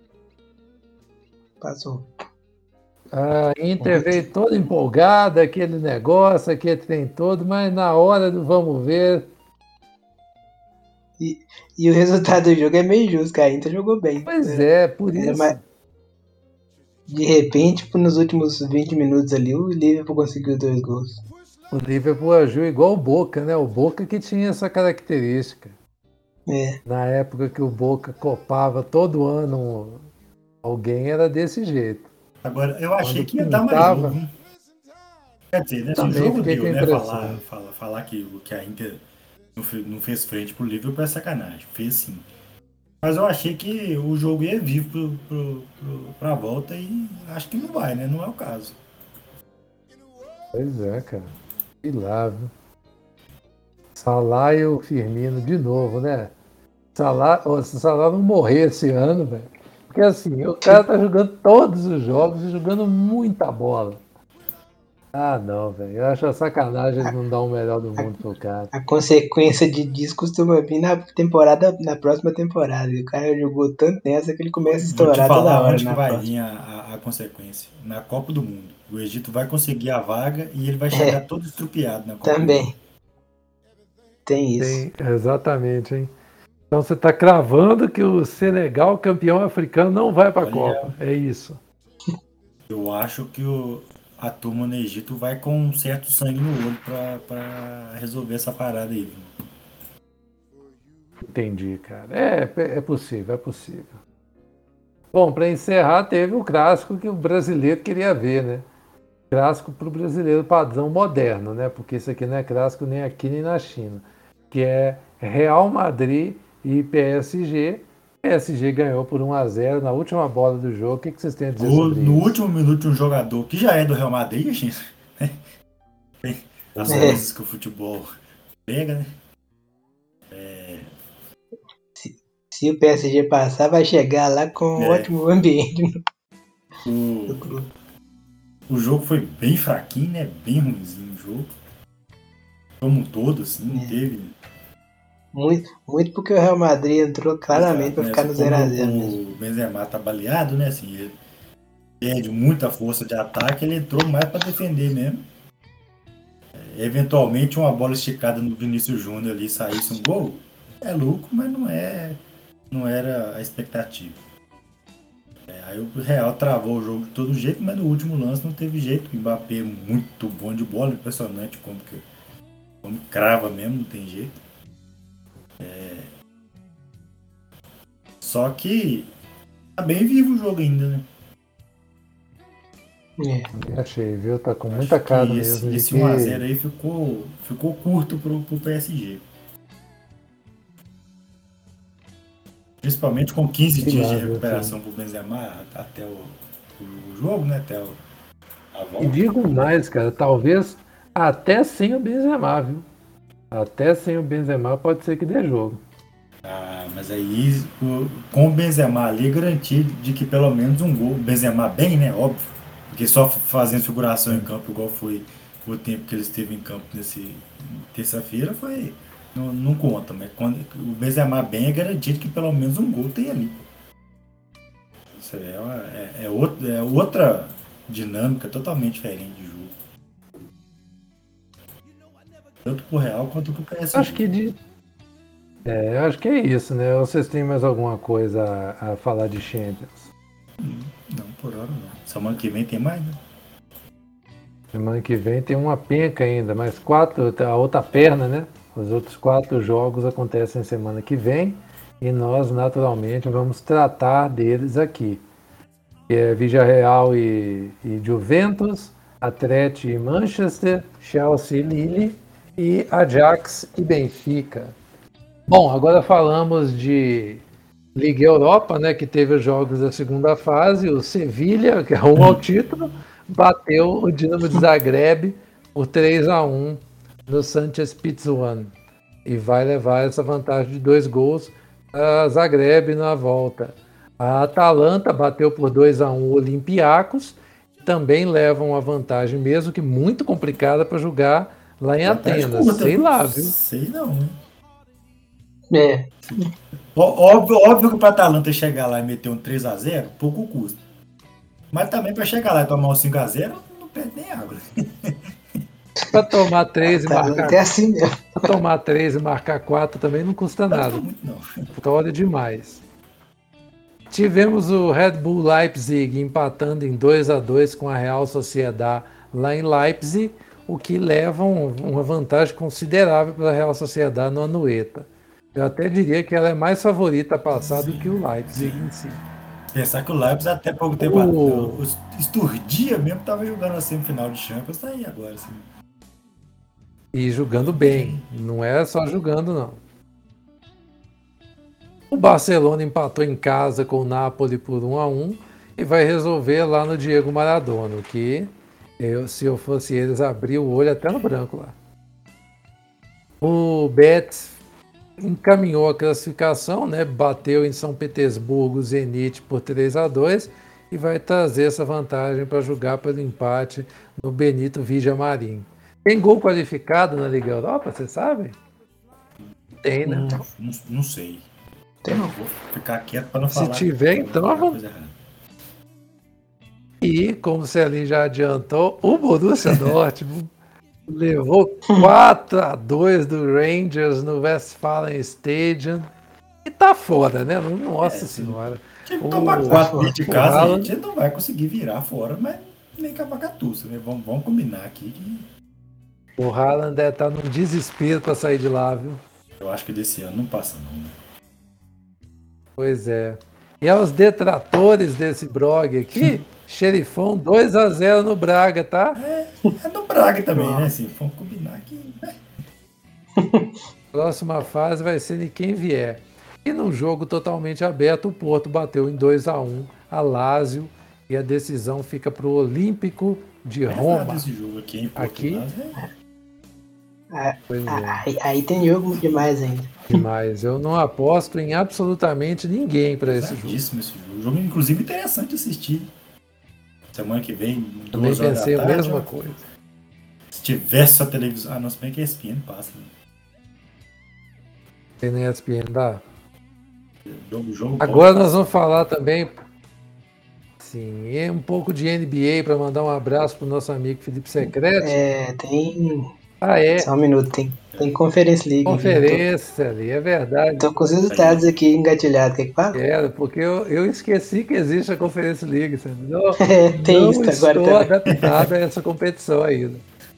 Passou. A Inter Ontem. veio toda empolgada, aquele negócio, aquele trem todo, mas na hora do vamos ver, E, e o resultado do jogo é meio justo, que a Inter jogou bem. pois Era, é, por era isso. mais- de repente, tipo, nos últimos vinte minutos ali, o Liverpool conseguiu dois gols. O Liverpool agiu igual o Boca, né? O Boca que tinha essa característica. É, Na época que o Boca copava todo ano alguém, era desse jeito. Agora, eu achei Quando que ia dar mais jogo. pintava, Hein? Quer dizer, né? Se o também jogo fiquei deu, com a né? Falar, impressão. falar, falar que, o- que a Inter não fez, não fez frente pro Liverpool é sacanagem. Fez sim. Mas eu achei que o jogo ia vir pro, pro, pro, pra volta e acho que não vai, né? Não é o caso. Pois é, cara. E lá, viu? Salah e o Firmino de novo, né? Salah, oh, se o Salah não morrer esse ano, velho. Porque assim, o cara tá jogando todos os jogos e jogando muita bola. Ah, não, velho. Eu acho a sacanagem eles não dar o melhor do mundo pro cara. a consequência de disso costuma vir na temporada, na próxima temporada. E o cara jogou tanto nessa que ele começa a Vou te estourar toda falar hora onde que na vai próxima. vir a, a, a consequência. Na Copa do Mundo. O Egito vai conseguir a vaga e ele vai chegar É, todo estrupiado na Copa do Mundo. também. Tem isso. Tem, exatamente, hein? Então você tá cravando que o Senegal, campeão africano, não vai pra Olha, Copa. É isso. eu acho que o, a turma no Egito vai com um certo sangue no olho pra, pra resolver essa parada aí. Viu? Entendi, cara. É, é possível, é possível. Bom, para encerrar, teve o clássico que o brasileiro queria ver, né? Clássico para o brasileiro padrão moderno, né? Porque isso aqui não é clássico nem aqui nem na China. Que é Real Madrid e P S G. P S G ganhou por um a zero na última bola do jogo. O que que vocês têm a dizer Gol sobre no isso? último minuto de um jogador que já é do Real Madrid, gente. As É, coisas que o futebol pega, né? se o P S G passar, vai chegar lá com um É. ótimo ambiente no O, grupo. o jogo foi bem fraquinho, né? Bem ruimzinho o jogo. Como um todo, assim, não É. teve. Muito, muito porque o Real Madrid entrou claramente Exato, para né? ficar Assim, no como zero a zero mesmo. o Benzema tá baleado, né? Assim, ele perde muita força de ataque, ele entrou mais para defender mesmo. É, eventualmente uma bola esticada no Vinícius Júnior ali saísse um gol, é lucro, mas não é, não era a expectativa. É, aí o Real travou o jogo de todo jeito, mas no último lance não teve jeito. O Mbappé é muito bom de bola, impressionante como que como crava mesmo, não tem jeito. É, só que tá bem vivo o jogo ainda, né? É. Achei, viu? Tá com muita Acho cara que mesmo. esse, de esse que... um a zero aí ficou, ficou curto pro, pro P S G. Principalmente com quinze Sei dias lá, de viu, recuperação pro Benzema até o, o jogo, né? Até o, a E volta. digo mais, cara, talvez até sem o Benzema, viu? Até sem o Benzema pode ser que dê jogo. Ah, mas aí o, com o Benzema ali, garantir de que pelo menos um gol. Benzema bem, né? Óbvio. Porque só fazendo figuração em campo, igual foi o tempo que ele esteve em campo nesse terça-feira, foi. Não, não conta, mas quando o Benzema bem é garantido que pelo menos um gol tem ali. Isso é, uma, é, é, outra, é outra dinâmica totalmente diferente de jogo. Tanto pro Real quanto pro P S G. Acho que de. É, acho que é isso, né? Ou vocês têm mais alguma coisa a, a falar de Champions? Não, por hora não. Semana que vem tem mais, né? Semana que vem tem uma penca ainda, mas quatro, a outra perna, né? Os outros quatro jogos acontecem semana que vem e nós, naturalmente, vamos tratar deles aqui. Que é Villarreal e, e Juventus, Atlético e Manchester, Chelsea e Lille e Ajax e Benfica. Bom, agora falamos de Liga Europa, né, que teve os jogos da segunda fase. O Sevilha, que é rumo ao título, bateu o Dinamo de Zagreb por três a um no Sanchez Pizjuan e vai levar essa vantagem de dois gols a Zagreb na volta. A Atalanta bateu por dois a um o Olympiacos, também levam uma vantagem, mesmo que muito complicada para jogar lá em Atenas. Sei lá, viu? Sei não, hein? É. Óbvio, óbvio que para Atalanta chegar lá e meter um três a zero, pouco custa. Mas também para chegar lá e tomar um cinco a zero, não perde nem água. Para tomar três e marcar Até assim mesmo. Pra tomar três e marcar quatro também não custa Não nada. custa muito, não. Vitória demais. Tivemos o Red Bull Leipzig empatando em dois a dois com a Real Sociedad lá em Leipzig, o que leva um, uma vantagem considerável para a Real Sociedad no Anoeta. Eu até diria que ela é mais favorita a passar do que o Leipzig em si. Pensar que o Leipzig até pouco tempo O- atrás, o Sturdia mesmo estava jogando a semifinal de Champions, tá aí agora. Assim. E jogando bem, não é só jogando não. O Barcelona empatou em casa com o Napoli por um a um e vai resolver lá no Diego Maradona, que eu, se eu fosse eles, abrir o olho até no branco lá. O Betis encaminhou a classificação, né? Bateu em São Petersburgo o Zenit por três a dois e vai trazer essa vantagem para jogar pelo empate no Benito Villamarín. Tem gol qualificado na Liga Europa, você sabe? Tem, né? Não, Não, não sei. tem não. Vou ficar quieto para não Se falar. tiver, pra não então, falar vamos- coisa errada. E, como o Celinho já adiantou, o Borussia Dortmund levou quatro a dois do Rangers no Westfalen Stadium e tá fora, né? Nossa É, sim. senhora. Se O- tomar quatro dentro de o casa, a Haaland- gente não vai conseguir virar fora, mas nem capacatuça, né? Vamos, vamos combinar aqui que O Haaland deve estar num desespero para sair de lá, viu? eu acho que desse ano não passa não, né? Pois é. E aos detratores desse blog aqui, Xerifão dois a zero no Braga, tá? É do Braga também, né? Assim, vamos combinar que. Próxima fase vai ser de quem vier. E num jogo totalmente aberto, o Porto bateu em dois a um a Lazio e a decisão fica para o Olímpico de Roma. Desse jogo aqui em Aqui? Portugal, é- Ah, Pois é, Aí, aí tem jogo demais ainda. demais. Eu não aposto em absolutamente ninguém para esse jogo. pesadíssimo esse jogo. Jogo, inclusive, interessante assistir. Semana que vem, Também duas horas pensei da a tarde, mesma ó. coisa. Se tivesse a televisão. Ah, não, se bem que a E S P N passa. Né? Tem na E S P N da. Jogo, jogo Agora bom. nós vamos falar também, sim, e um pouco de N B A para mandar um abraço pro nosso amigo Felipe Secreto. É, tem. Ah, é. Só um minuto, tem, tem Conference League. Conferência ali, é verdade. Tô, tô com os resultados aqui engatilhados. Quer que fala? Quero, porque eu, eu esqueci que existe a Conferência League, sabe? Não, É, tem não isso agora estou também. adaptado a essa competição ainda.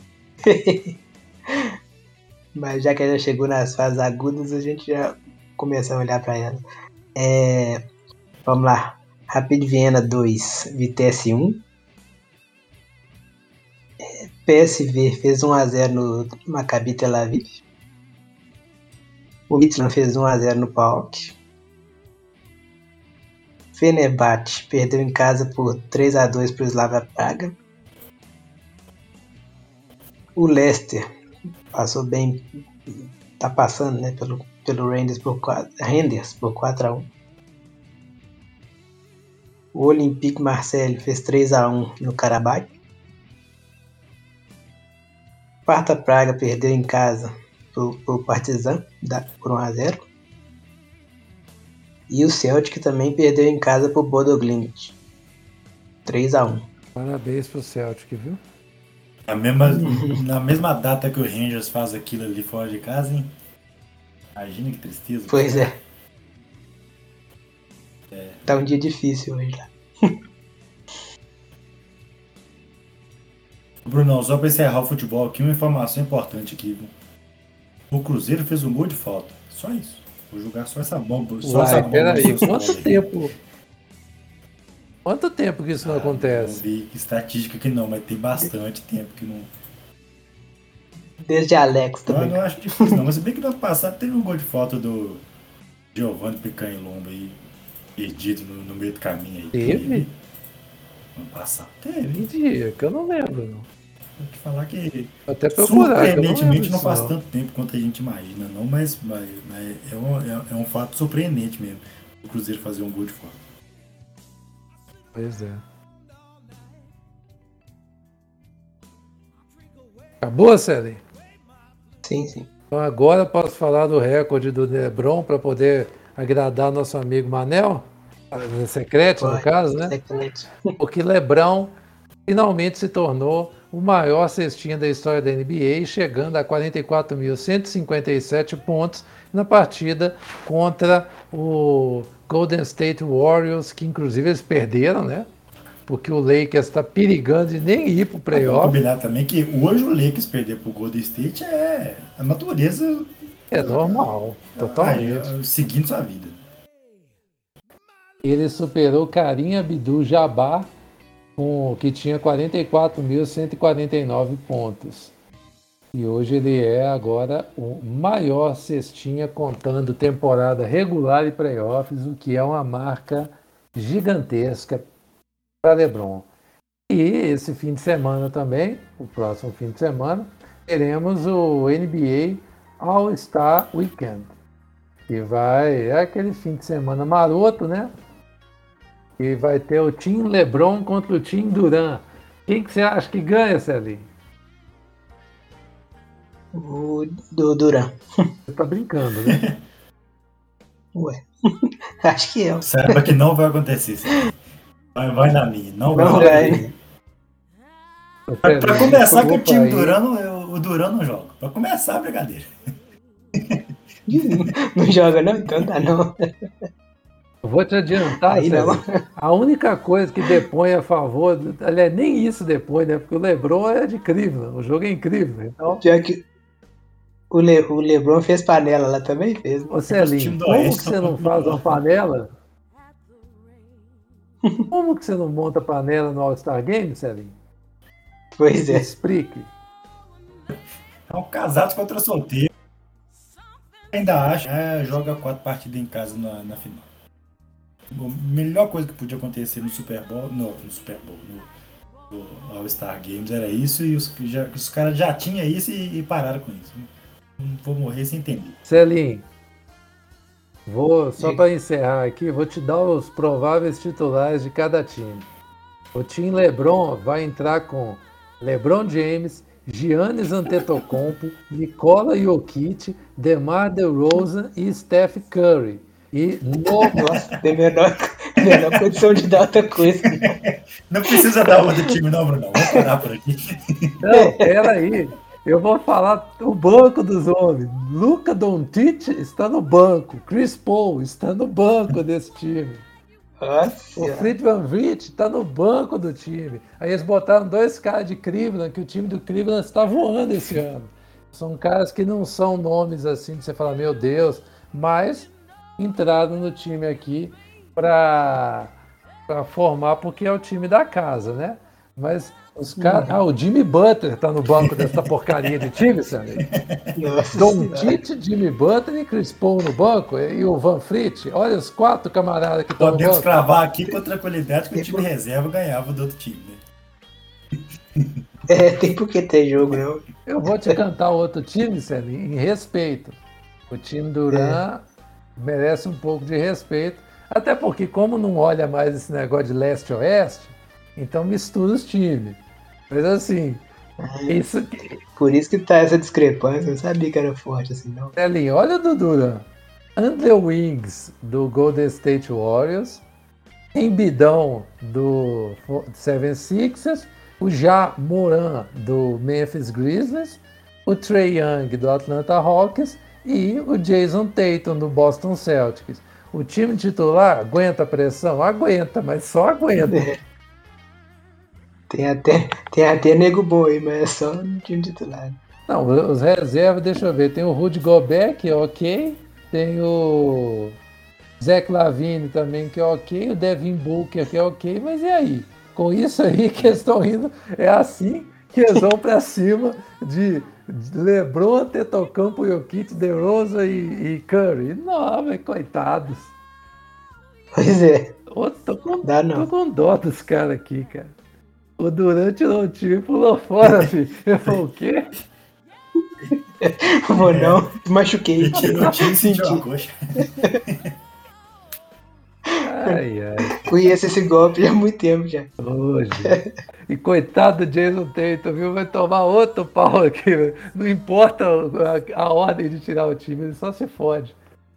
Mas já que já chegou nas fases agudas, a gente já começa a olhar para ela. É, vamos lá. Rapid Viena dois, Vitesse um. P S V fez um a zero no Maccabi Tel Aviv. O Midland fez um a zero no PAOK. Fenerbahçe perdeu em casa por três a dois para o Slavia Praga. O Leicester passou bem, tá passando, né, pelo, pelo Rangers por quatro, Rangers por quatro a um. O Olympique Marseille fez três a um no Karabakh. Sparta Praga perdeu em casa pro, pro Partizan por um a zero. E o Celtic também perdeu em casa pro Bodo Glimt três a um. Parabéns pro Celtic, viu? Na mesma, na mesma data que o Rangers faz aquilo ali fora de casa, hein? Imagina que tristeza. Pois é. é. Tá um dia difícil hoje lá. Brunão, só pra encerrar o futebol aqui, uma informação importante aqui. Viu? O Cruzeiro fez um gol de falta. Só isso. Vou jogar só essa bomba. Só Uai, essa bomba. Peraí, quanto tempo? Quanto tempo que isso não ah, acontece? Não vi estatística que não, mas tem bastante tempo que não. Desde Alex também. Eu não acho difícil, não. Mas se bem que no ano passado teve um gol de falta do Giovanni Picanha-Lomba aí, perdido no, no meio do caminho aí. Teve? Ano passado teve. Que dia? Que eu não lembro, não. Vou te falar que Até procurar, que eu não, surpreendentemente lembro não faz disso, tanto tempo quanto a gente imagina, não, mas, mas, mas é, um, é, é um fato surpreendente mesmo o Cruzeiro fazer um gol de falta. Pois é. Acabou, Celi? Sim, sim. Então agora posso falar do recorde do LeBron para poder agradar nosso amigo Manel? Secrete, no Pode, caso, né? secrete. Porque LeBron finalmente se tornou o maior cestinha da história da N B A, chegando a quarenta e quatro mil cento e cinquenta e sete pontos na partida contra o Golden State Warriors, que inclusive eles perderam, né? Porque o Lakers está perigando de nem ir para o Vamos playoff. combinar também que hoje o Lakers perder pro Golden State é a natureza. É normal, totalmente. Ah, é, seguindo sua vida. Ele superou Karim Abdul-Jabbar, com, que tinha quarenta e quatro mil cento e quarenta e nove pontos. E hoje ele é agora o maior cestinha contando temporada regular e playoffs, o que é uma marca gigantesca para LeBron. E esse fim de semana também, o próximo fim de semana, teremos o N B A All-Star Weekend, que vai, é aquele fim de semana maroto, né? E vai ter o time LeBron contra o time Durant. Quem que você acha que ganha, Celinho? O do Duran. Você tá brincando, né? Ué. Acho que é. Saiba que não vai acontecer. Vai, vai na minha. Não, Não vai. vai. Pra, pra começar Desculpa que o time aí. Duran, o Duran não joga. Pra começar a brincadeira. Não joga não? Então tá não. Eu vou te adiantar, Aí não. Celinho. A única coisa que depõe a favor, aliás, nem isso depõe, né? Porque o LeBron é de Cleveland, o jogo é incrível. Então, Já que o, Le, o LeBron fez panela lá também, fez. ô time Celinho, do como que Oeste você não faz uma panela? Como que você não monta panela no All-Star Game, Celinho? Pois é. Explique. Então, casados contra solteiro. Ainda acha, é, joga quatro partidas em casa na, na final. A melhor coisa que podia acontecer no Super Bowl, no, no Super Bowl, no, no All-Star Games era isso, e os, já, os caras já tinham isso e, e pararam com isso. Não vou morrer sem entender. Celinho, vou, só Diga. para encerrar aqui, vou te dar os prováveis titulares de cada time. O time LeBron vai entrar com LeBron James, Giannis Antetokounmpo, Nikola Jokic, DeMar DeRozan e Steph Curry. E no... Nossa, tem menor, menor condição de dar outra coisa. Não precisa dar outro time, não, Bruno. Vamos parar por aqui. Não, peraí. Eu vou falar o banco dos homens. Luka Doncic está no banco. Chris Paul está no banco desse time. Nossa. O Fred VanVleet está no banco do time. Aí eles botaram dois caras de Cleveland, que o time do Cleveland está voando esse ano. São caras que não são nomes assim de você falar, meu Deus, mas entraram no time aqui para formar, porque é o time da casa, né? Mas Os cara... Ah, o Jimmy Butler tá no banco dessa porcaria de time, sabe? Nossa Don Senhora. Tite, Jimmy Butler e Chris Paul no banco. E o Van Fleet. Olha os quatro camaradas que estão no Podemos banco. cravar aqui com tranquilidade que o time reserva ganhava do outro time, né? É, tem por que ter jogo, não. Eu vou te cantar outro time, Celi, em respeito. O time Duran merece um pouco de respeito. Até porque, como não olha mais esse negócio de leste-oeste, então mistura os times. Mas assim, isso que. Por isso que tá essa discrepância. Eu não sabia que era forte assim, não. Celinho, olha do Duran. Andrew Wings, do Golden State Warriors. Embidão, do Seven Sixers. O Ja Moran, do Memphis Grizzlies. O Trae Young, do Atlanta Hawks. E o Jason Tatum, do Boston Celtics. O time titular aguenta a pressão? Aguenta, mas só aguenta. É. Tem até, tem até nego bom aí, mas é só no time titular. Não, os reservas, deixa eu ver. Tem o Rudy Gobert, que é ok. Tem o Zach LaVine também, que é ok. O Devin Booker, que é ok. Mas e aí? Com isso aí que eles estão indo, é assim que eles vão pra cima de LeBron, Antetokounmpo, Jokic, DeRozan e, e Curry. Não, mas coitados. Pois é. Ô, tô, com, Dá não. tô com dó dos caras aqui, cara. O Durant tirou o time e pulou fora, filho. Eu falei, o quê? Vou não, machuquei. Ele tirou o time e sentiu a Senti. coxa. Ai, ai. Conheço esse golpe há muito tempo já. Hoje. E coitado do Jason Tatum, viu? Vai tomar outro pau aqui. Velho. Não importa a, a ordem de tirar o time, ele só se fode.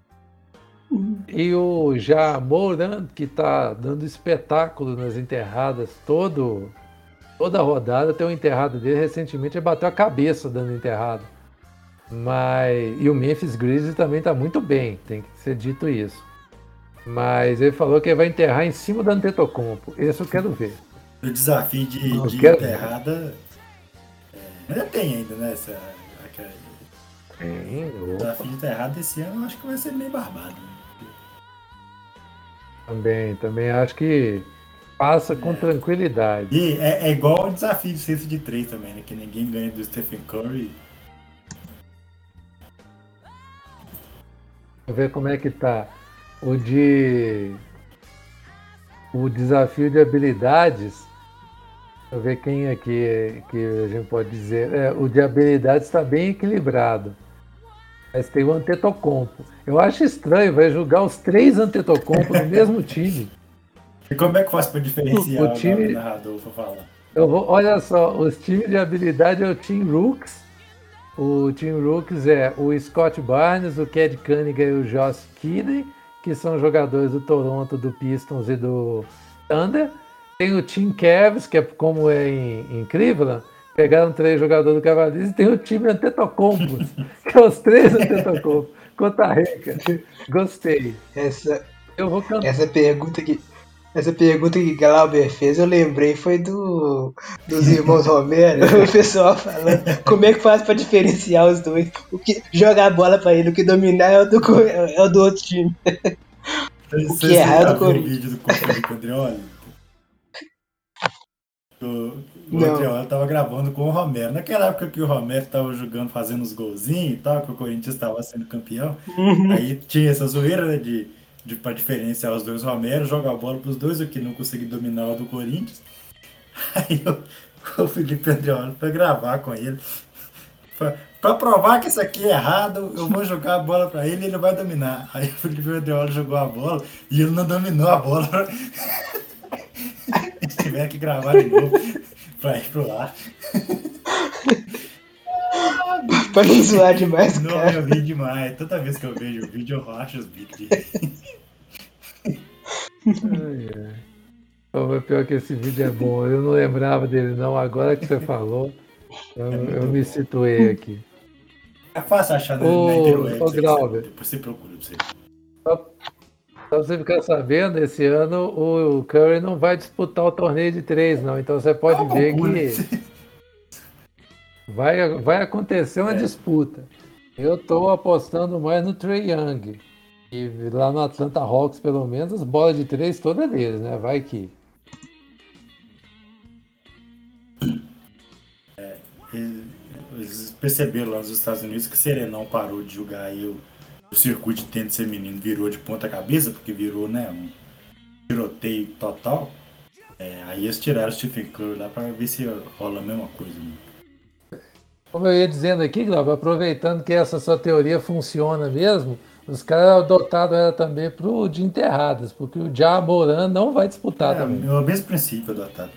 E o Ja Moran, que tá dando espetáculo nas enterradas, todo, toda a rodada. Tem um enterrado dele recentemente, ele bateu a cabeça dando enterrado. Mas, e o Memphis Grizzlies também tá muito bem, tem que ser dito isso. Mas ele falou que ele vai enterrar em cima do Antetokounmpo. Esse eu quero ver. O desafio de, Eu de quero- enterrada. É, ainda tem ainda, né? Essa, aquela- Tem, o desafio de enterrada esse ano eu acho que vai ser meio barbado. Né? também, também acho que passa com É. tranquilidade. E é, é igual o desafio de cesta de três também, né? Que ninguém ganha do Stephen Curry. Vou ver como é que tá. O de. O desafio de habilidades. Deixa eu ver quem aqui que a gente pode dizer. É, o de habilidades está bem equilibrado. Mas tem o Antetokounmpo. Eu acho estranho, vai jogar os três Antetokounmpo no mesmo time. E como é que faz pra diferenciar O o, time- o narrador pra falar? Eu vou, olha só, os times de habilidade é o Team Rooks. O Team Rooks é o Scott Barnes, o Cade Cunningham e o Josh Giddey, que são jogadores do Toronto, do Pistons e do Thunder. Tem o Team Cavs, que é como é em, em Cleveland, pegaram três jogadores do Cavaliers, e tem o time Antetokounmpo, que é os três Antetokounmpo. Costa Rica. Gostei. Essa, Eu vou cantar. essa pergunta que. Essa pergunta que Glauber fez, eu lembrei, foi do dos irmãos Romero, o pessoal falando como é que faz pra diferenciar os dois. O que joga a bola pra ele, o que dominar é o do, co- é o do outro time. O que é errado, já viu o Corinthians? vídeo do Felipe Andreoli? O, o Não. Andreoli tava gravando com o Romero. Naquela época que o Romero tava jogando, fazendo os golzinhos e tal, que o Corinthians estava sendo campeão. Aí tinha essa zoeira, né, de, de, pra diferenciar os dois. O Romero joga a bola pros dois, o que não conseguiu dominar o do Corinthians. Aí o, o Felipe Andreoli foi gravar com ele. Pra, pra provar que isso aqui é errado, eu vou jogar a bola pra ele e ele vai dominar. Aí o Felipe Andreoli jogou a bola e ele não dominou a bola. Eles tiveram que gravar de novo pra ir pro ar. Pra não zoar demais, o Não, cara. eu ri demais. Toda vez que eu vejo o vídeo, eu racho os bicos de rir. Ai, ai. Pô, mas pior que esse vídeo é bom. Eu não lembrava dele, não. Agora que você falou, eu, eu me situei aqui. É fácil achar na, Ô, na interweb. ô, você- Glauber. Depois você procura pra você. Só pra você ficar sabendo, esse ano o Curry não vai disputar o torneio de três, não. Então você pode Tá ver bom, né? que vai, vai acontecer uma É. disputa. Eu tô apostando mais no Trae Young. E lá no Atlanta Hawks, pelo menos, as bolas de três todas deles, né? Vai que. perceberam lá nos Estados Unidos que Serenão parou de jogar aí o, o circuito de tênis feminino, virou de ponta cabeça, porque virou, né, um tiroteio total. É, aí eles tiraram o Stephen Curry lá para ver se rola a mesma coisa. Né? Como eu ia dizendo aqui, Glauber, aproveitando que essa sua teoria funciona mesmo, os caras adotaram ela também pro de enterradas, porque o Ja Morant não vai disputar É, também. é o mesmo princípio adotado.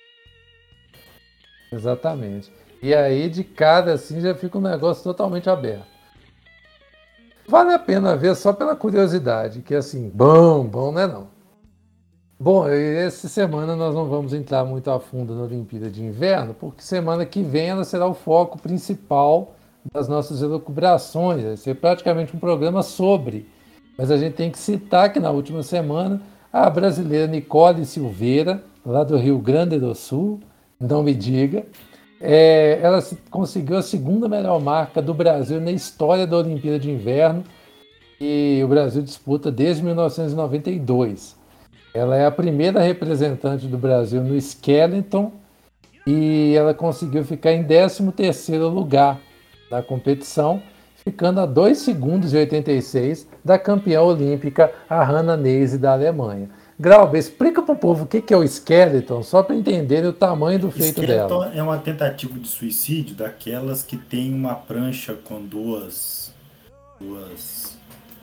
Exatamente. E aí, de cara, assim, já fica um negócio totalmente aberto. Vale a pena ver só pela curiosidade, que assim, bom, bom não é não. Bom, essa semana nós não vamos entrar muito a fundo na Olimpíada de Inverno, porque semana que vem ela será o foco principal das nossas elucubrações. Vai ser praticamente um programa sobre. Mas a gente tem que citar que na última semana a brasileira Nicole Silveira, lá do Rio Grande do Sul, não me diga, é, ela conseguiu a segunda melhor marca do Brasil na história da Olimpíada de Inverno, e o Brasil disputa desde mil novecentos e noventa e dois. Ela é a primeira representante do Brasil no skeleton e ela conseguiu ficar em décimo terceiro lugar na competição, ficando a dois segundos e oitenta e seis da campeã olímpica, a Hannah Neise, da Alemanha. Glauber, explica para o povo o que é o skeleton, só para entenderem o tamanho do feito dela. Skeleton é uma tentativa de suicídio daquelas que tem uma prancha com duas... duas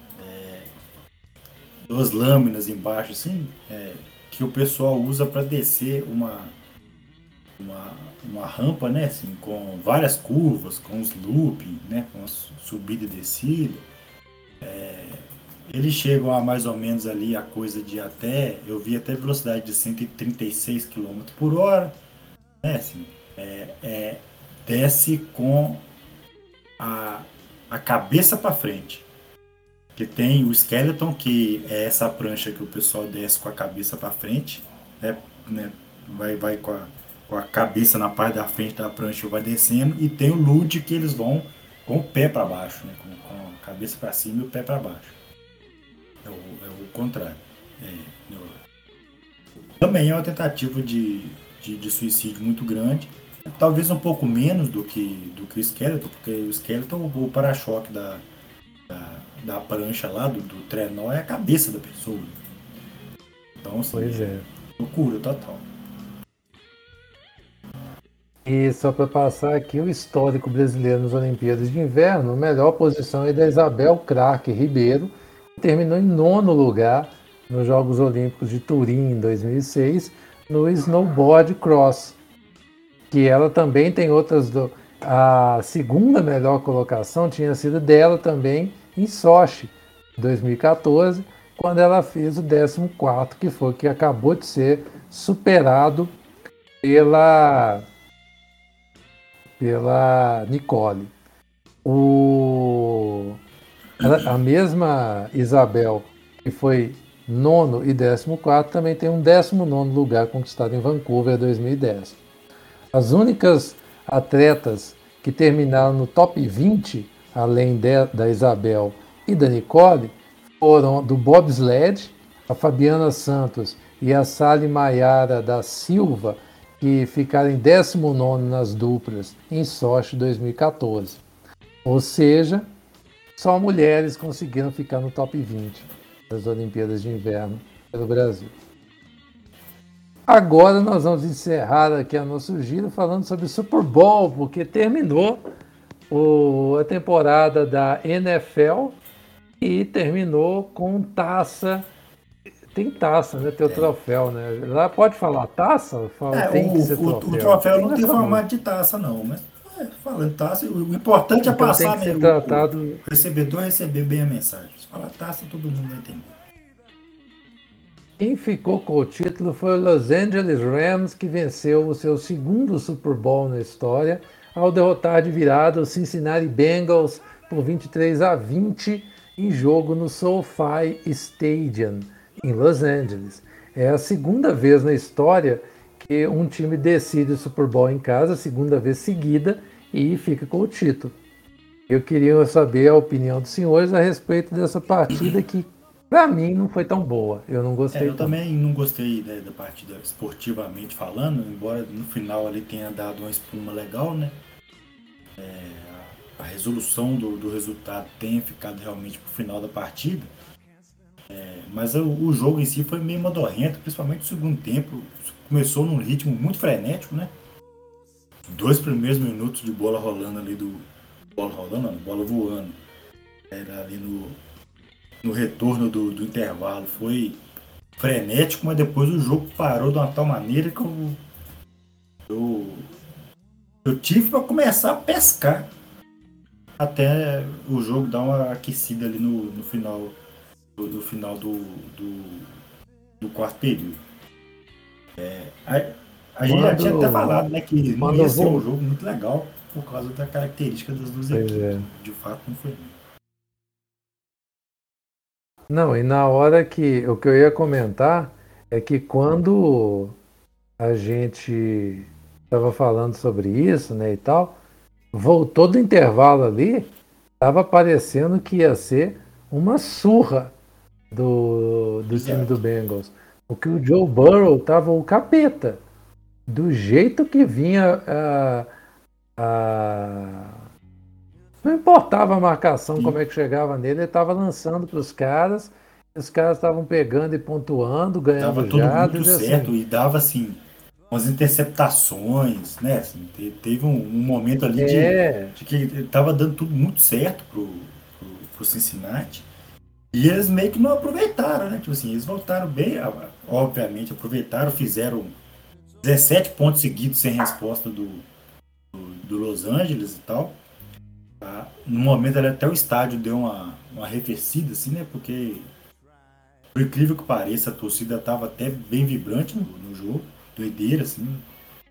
duas lâminas embaixo, assim, é, que o pessoal usa para descer uma, uma, uma rampa, né, assim, com várias curvas, com os looping, né, com subida e descida. É, eles chegam a mais ou menos ali a coisa de até, eu vi até velocidade de cento e trinta e seis quilômetros por hora, né, assim, é, é, desce com a, a cabeça para frente. Que tem o skeleton, que é essa prancha que o pessoal desce com a cabeça para frente, né, né, vai, vai com, a, com a cabeça na parte da frente da prancha, vai descendo, e tem o luge, que eles vão com o pé para baixo, né, com, com a cabeça para cima e o pé para baixo. É o, é o contrário. É, no, também é uma tentativa de, de, de suicídio muito grande, talvez um pouco menos do que, do que o skeleton, porque o skeleton, o para-choque da, da da prancha lá, do, do trenó, é a cabeça da pessoa. Então, assim, pois é. Loucura total. E só para passar aqui o histórico brasileiro nas Olimpíadas de Inverno, a melhor posição é da Isabel Craque Ribeiro, que terminou em nono lugar nos Jogos Olímpicos de Turim em dois mil e seis, no snowboard cross, que ela também tem outras... Do... A segunda melhor colocação tinha sido dela também em Sochi, em dois mil e quatorze, quando ela fez o décimo quarto, que foi que acabou de ser superado pela, pela Nicole. O, a mesma Isabel, que foi nono e décimo quarto, também tem um décimo nono lugar conquistado em Vancouver em dois mil e dez. As únicas atletas que terminaram no top vinte, além de, da Isabel e da Nicole, foram do bobsled, a Fabiana Santos e a Sally Maiara da Silva, que ficaram em décimo nono nas duplas em Sochi dois mil e quatorze. Ou seja, só mulheres conseguiram ficar no top vinte das Olimpíadas de Inverno pelo Brasil. Agora nós vamos encerrar aqui a nosso giro falando sobre o Super Bowl, porque terminou o, a temporada da N F L e terminou com taça. Tem taça, né? Tem o troféu, né? Lá pode falar taça? Fala, É, tem o, que ser o, troféu. o troféu tem não tem formato de taça, não, mas é, falando taça, o, o importante é então passar, tem que ser né, tratado... o, o recebedor receber bem a mensagem. Se falar taça, todo mundo vai entender. Quem ficou com o título foi o Los Angeles Rams, que venceu o seu segundo Super Bowl na história, ao derrotar de virada o Cincinnati Bengals por vinte e três a vinte em jogo no SoFi Stadium, em Los Angeles. É a segunda vez na história que um time decide o Super Bowl em casa, segunda vez seguida, e fica com o título. Eu queria saber a opinião dos senhores a respeito dessa partida que, pra mim, não foi tão boa. Eu não gostei. É, eu tanto. também não gostei, né, da partida esportivamente falando, embora no final ali tenha dado uma espuma legal, né? É, a resolução do, do resultado tenha ficado realmente pro final da partida. É, mas o, o jogo em si foi meio modorrento, principalmente no segundo tempo. Começou num ritmo muito frenético, né? Dois primeiros minutos de bola rolando ali do. Bola rolando, não, bola voando. Era ali no, no retorno do, do intervalo. Foi frenético, mas depois o jogo parou de uma tal maneira que eu. Eu, eu tive para começar a pescar até o jogo dar uma aquecida ali no, no final do, do final do, do, do quarto período. É, a, a gente já tinha até falado, né, que não quando ia eu ser um vou- jogo muito legal por causa da característica das duas Pois equipes. é. De fato, não foi. Não, e na hora que o que eu ia comentar é que quando a gente estava falando sobre isso, né, e tal, voltou do intervalo ali, estava parecendo que ia ser uma surra do, do time Exato. do Bengals. Porque o Joe Burrow tava o capeta. Do jeito que vinha a, a- não importava a marcação, Sim. como é que chegava nele, ele estava lançando para os caras, os caras estavam pegando e pontuando, Dava ganhando tudo muito jardas, e certo assim, e dava assim umas interceptações, né? Assim, te- teve um, um momento ali de, é, de que estava dando tudo muito certo pro, pro, pro Cincinnati. E eles meio que não aproveitaram, né? Tipo assim, eles voltaram bem, a- obviamente, aproveitaram, fizeram dezessete pontos seguidos sem resposta do, do, do Los Angeles e tal. Tá? No momento ali, até o estádio deu uma, uma arrefecida, assim, né? Porque, por incrível que pareça, a torcida estava até bem vibrante no, no jogo. Doideira, assim.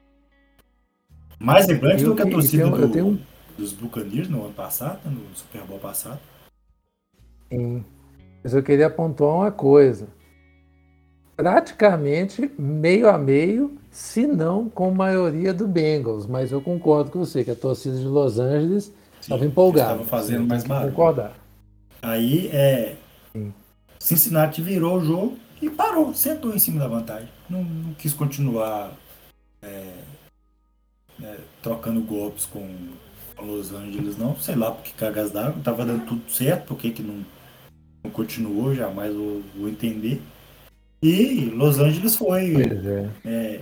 Mais vibrante e, do o que a que, e tem, torcida um- eu tenho do, um. dos Buccaneers no ano passado, né, no Super Bowl passado. Sim, mas eu queria pontuar uma coisa. Praticamente meio a meio, se não com maioria do Bengals, mas eu concordo com você que a torcida de Los Angeles estava Sim, eles estavam empolgada. Isso aí fazendo eu tenho mais que barulho. concordar. Aí, é, Sim. Cincinnati virou o jogo e parou, sentou em cima da vantagem. Não, não quis continuar trocando golpes com, com Los Angeles, não. Sei lá porque cargas d'água, tava dando tudo certo, por que que não, não continuou, jamais vou, vou entender. E Los Angeles foi Pois é.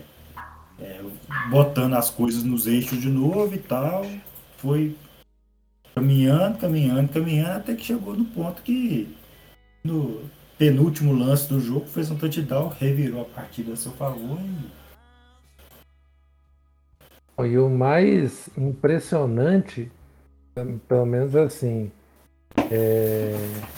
botando as coisas nos eixos de novo e tal. Foi caminhando, caminhando, caminhando, até que chegou no ponto que no penúltimo lance do jogo fez um touchdown, revirou a partida a seu favor e E o mais impressionante, pelo menos assim, é,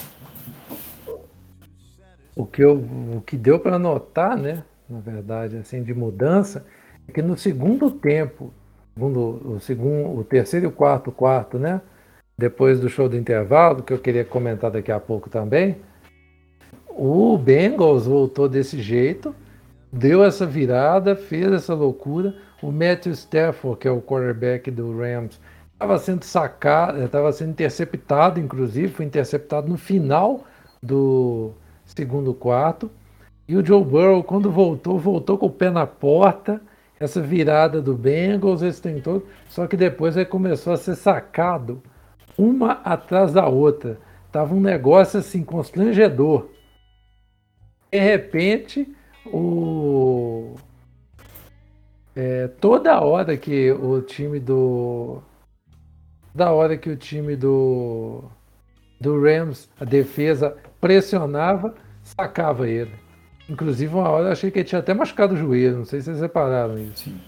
o que, eu, o que deu para notar, né, na verdade, assim, de mudança, é que no segundo tempo, segundo, o, segundo, o terceiro e o quarto quarto, né, depois do show do intervalo, que eu queria comentar daqui a pouco também, o Bengals voltou desse jeito, deu essa virada, fez essa loucura. O Matthew Stafford, que é o quarterback do Rams, estava sendo sacado, estava sendo interceptado, inclusive, foi interceptado no final do segundo quarto. E o Joe Burrow, quando voltou, voltou com o pé na porta. Essa virada do Bengals, esse tem todo. Só que depois ele começou a ser sacado, uma atrás da outra. Tava um negócio assim constrangedor. De repente, o é, toda hora que o time do da hora que o time do do Rams, a defesa pressionava, sacava ele. Inclusive uma hora eu achei que ele tinha até machucado o joelho, não sei se vocês repararam isso. sim.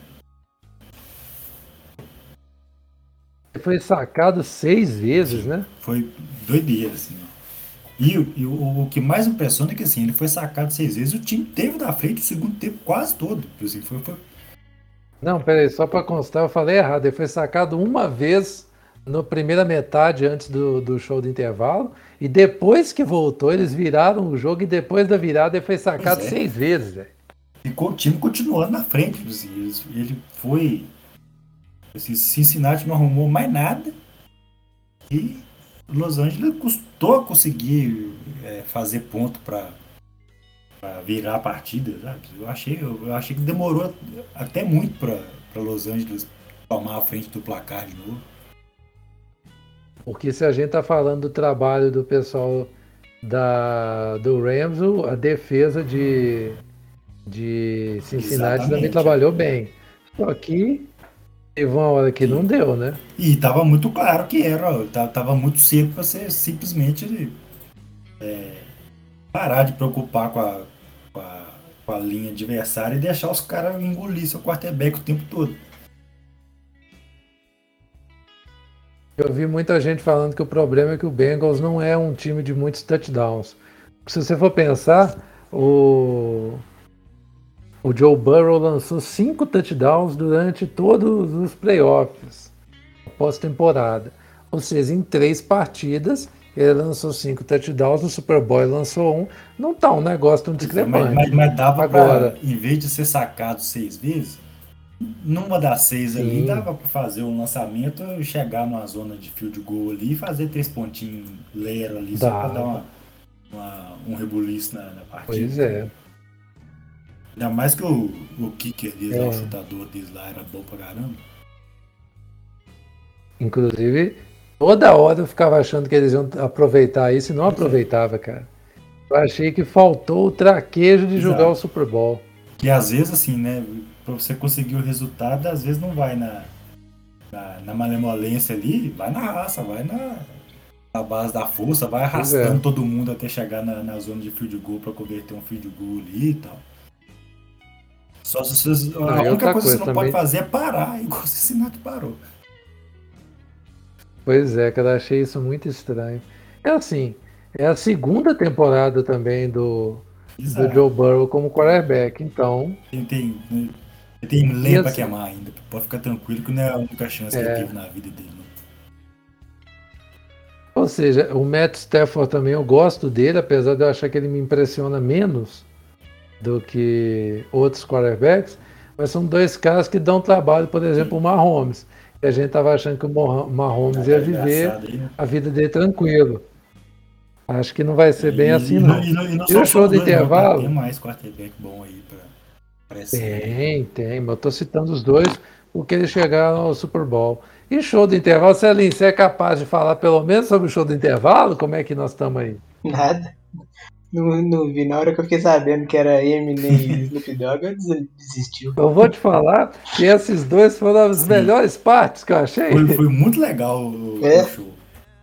Ele foi sacado seis vezes, Sim, né? foi doideira, assim, ó. E, o- e o, o que mais impressiona é que assim, ele foi sacado seis vezes, o time teve na frente o segundo tempo quase todo. Assim, foi, foi- Não, peraí, só para constar, eu falei errado. Ele foi sacado uma vez na primeira metade antes do, do show do intervalo. E depois que voltou, eles viraram o jogo. E depois da virada, ele foi pois sacado é, seis vezes, velho. ficou o time continuando na frente. Assim, eles- ele foi. Assim, Cincinnati não arrumou mais nada e Los Angeles custou a conseguir é, fazer ponto para virar a partida, sabe? Eu achei, eu, eu achei que demorou até muito para Los Angeles tomar a frente do placar de novo. Porque se a gente tá falando do trabalho do pessoal da, do Rams, o- a defesa de, de Cincinnati também Exatamente. trabalhou bem. Só que teve uma hora que não Sim. deu, né? E tava muito claro que era, ó, tá- tava muito cedo pra você simplesmente é, parar de preocupar com a, com a, com a linha adversária e deixar os caras engolir seu quarterback o tempo todo. Eu vi muita gente falando que o problema é que o Bengals não é um time de muitos touchdowns. Se você for pensar, o, o Joe Burrow lançou cinco touchdowns durante todos os playoffs, pós-temporada. Ou seja, em três partidas, ele lançou cinco touchdowns, no Super Bowl ele lançou um. Não tá um negócio tão Mas, mas, discrepante. mas dava pra, Agora, em vez de ser sacado seis vezes, numa das seis ali sim, dava pra fazer um lançamento, chegar numa zona de field goal ali e fazer três pontinhos lero ali, só pra dar dava. uma, uma- um rebuliço na, na partida. Pois é. Ainda mais que o, o kicker deles, lá, o É. chutador deles lá era bom pra caramba. Inclusive, toda hora eu ficava achando que eles iam aproveitar isso e não aproveitava, cara. Eu achei que faltou o traquejo de jogar o Exato. Super Bowl. E às vezes, assim, né? Pra você conseguir o resultado, às vezes não vai na, na, na malemolência ali, vai na raça, vai na, na base da força, vai Pois é. arrastando todo mundo até chegar na, na zona de field goal pra converter um field goal ali e tal. Só se você, Não, a e única outra coisa que você coisa não pode também. fazer é parar, igual o Cincinnati parou. Pois é, cara, eu achei isso muito estranho. É assim, é a segunda temporada também do, do Exato. Joe Burrow como quarterback. Então, Tem, tem, né, tem e lenha pra assim, queimar ainda. Pode ficar tranquilo que não é a única chance que ele é, teve na vida dele. Não. ou seja, o Matt Stafford também eu gosto dele, apesar de eu achar que ele me impressiona menos do que outros quarterbacks, mas são dois caras que dão trabalho, por exemplo, o Mahomes. E a gente estava achando que o Maho- Mahomes ia Aquela viver engraçada aí, né? a vida dele tranquilo. Acho que não vai ser bem assim, E, e, não, não. e, não, e não E o só show somos do dois, não, tá? Tem intervalo? mais quarterback bom aí pra, pra essa era aí. Tem, tem, mas eu estou citando os dois porque eles chegaram ao Super Bowl. E show do intervalo, Celinho, você é capaz de falar pelo menos sobre o show do intervalo? Como é que nós estamos aí? Nada. Não, não vi. Na hora que eu fiquei sabendo que era Eminem e Snoop Dogg, eu des- desistiu. Eu vou te falar que esses dois foram as Sim, melhores partes que eu foi, achei. foi muito legal o, o É, show.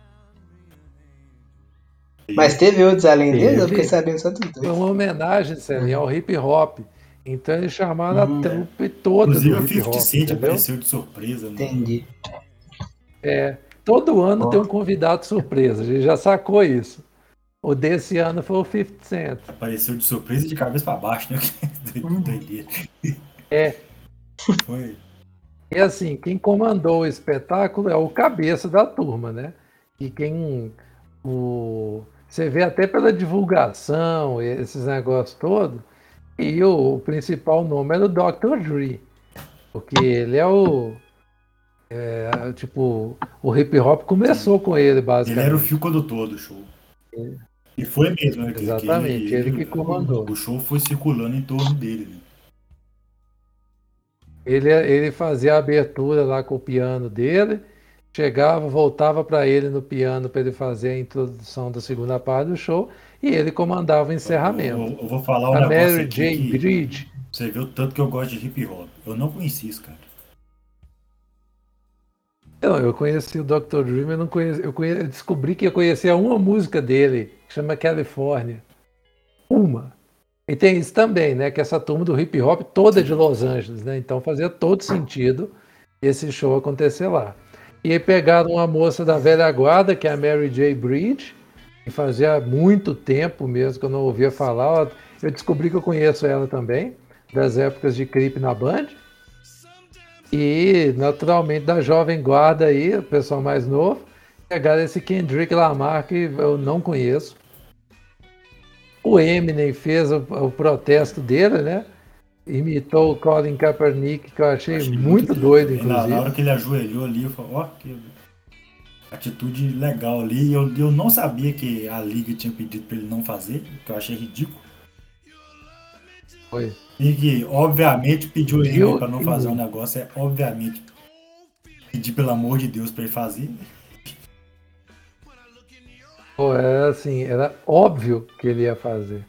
mas E teve outros além deles? Eu fiquei Teve. sabendo só dos Foi dois. uma homenagem, Celinho, Uhum. ao hip hop. Então eles chamaram a Uhum, é. trupe toda Inclusive do o hip fifty hop, Cent entendeu? apareceu de surpresa no. entendi. É, todo ano tem Ó, um convidado surpresa, a gente já sacou isso. O desse ano foi o fifty Cent. Apareceu de surpresa e de cabeça pra baixo, né? uhum. Doideira. É, Foi. e assim, quem comandou o espetáculo é o cabeça da turma, né? E quem o, você vê até pela divulgação, esses negócios todos, e o, o principal nome era o doutor Dre, porque ele é o é, tipo, o hip hop Sim. começou com ele, Ele era o fio basicamente. condutor do show. E foi mesmo, né? Que, que ele, Exatamente, ele que ele, comandou. o show foi circulando em torno dele. Né? Ele, ele fazia a abertura lá com o piano dele, chegava, voltava para ele no piano para ele fazer a introdução da segunda parte do show e ele comandava o Eu, encerramento. eu- eu vou falar um A negócio Mary aqui J. que Blige, você vê o tanto que eu gosto de hip hop. Eu não conhecia isso, cara. não, eu conheci o doutor Dre, mas não conheci, eu, conhe- eu descobri que eu conhecia uma música dele, que chama California. Uma. E tem isso também, né? Que essa turma do hip hop toda é de Sim. Los Angeles, né? Então fazia todo sentido esse show acontecer lá. E aí pegaram uma moça da velha guarda, que é a Mary J. Blige, que fazia muito tempo mesmo que eu não ouvia falar. Eu descobri que eu conheço ela também, das épocas de Creep na Band. E, naturalmente, da jovem guarda aí, o pessoal mais novo, pegaram esse Kendrick Lamar, que eu não conheço. O Eminem fez o, o protesto dele, né? Imitou o Colin Kaepernick, que eu achei Achei muito muito doido, doido. Na, na hora inclusive. que ele ajoelhou ali, eu falei, ó, que atitude legal ali. Eu, eu não sabia que a liga tinha pedido pra ele não fazer, que eu achei ridículo. Foi. E que, obviamente, pediu E, ele o- pra não fazer um e- negócio, é obviamente pedir pelo amor de Deus pra ele fazer. Pô, era assim, era óbvio que ele ia fazer.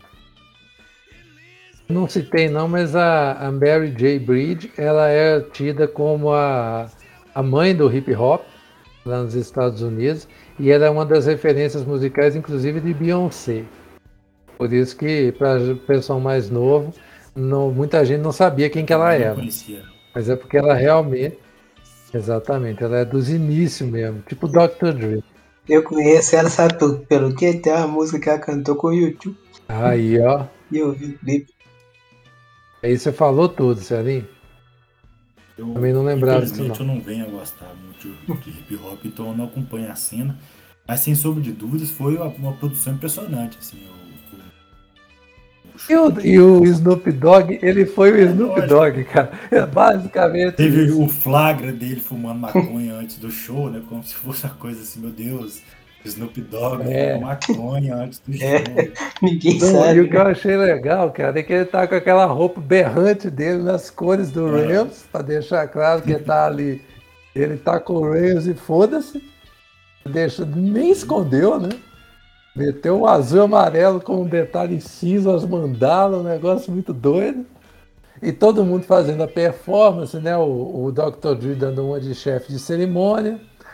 Não citei não, mas a, a Mary J. Blige, ela é tida como a, a mãe do hip hop lá nos Estados Unidos, e ela é uma das referências musicais, inclusive, de Beyoncé. Por isso que, para o pessoal mais novo, não, muita gente não sabia quem que ela Eu não era. conhecia. Mas é porque ela realmente, exatamente, ela é dos inícios mesmo, tipo doutor Dre. Eu conheço ela, sabe pelo, pelo quê? Tem uma música que ela cantou com o YouTube Aí, ó, e eu vi o clipe. aí você falou tudo, Celinho. Eu, Também não lembrava disso, infelizmente, não. eu não venho a gostar muito de hip hop, então eu não acompanho a cena. Mas, sem sombra de dúvidas, foi uma, uma produção impressionante. Assim, o, o, o E show o, que- e o Snoop Dogg, ele foi o É, Snoop lógico. Dogg, cara. É basicamente Teve isso. o flagra dele fumando maconha antes do show, né? Como se fosse uma coisa assim, meu Deus. Snoop Dogg É. fumando maconha antes do show. É, ninguém Não, e sabe, o que eu né? achei legal, cara, é que ele tá com aquela roupa berrante dele nas cores do É. Rams, pra deixar claro que ele tá ali. Ele tá com o Rams e foda-se. Deixa, nem escondeu, né? Meteu o azul e amarelo com um detalhe cinza, as mandalas, um negócio muito doido. E todo mundo fazendo a performance, né? O, o doutor Dre dando uma de chefe de cerimônia,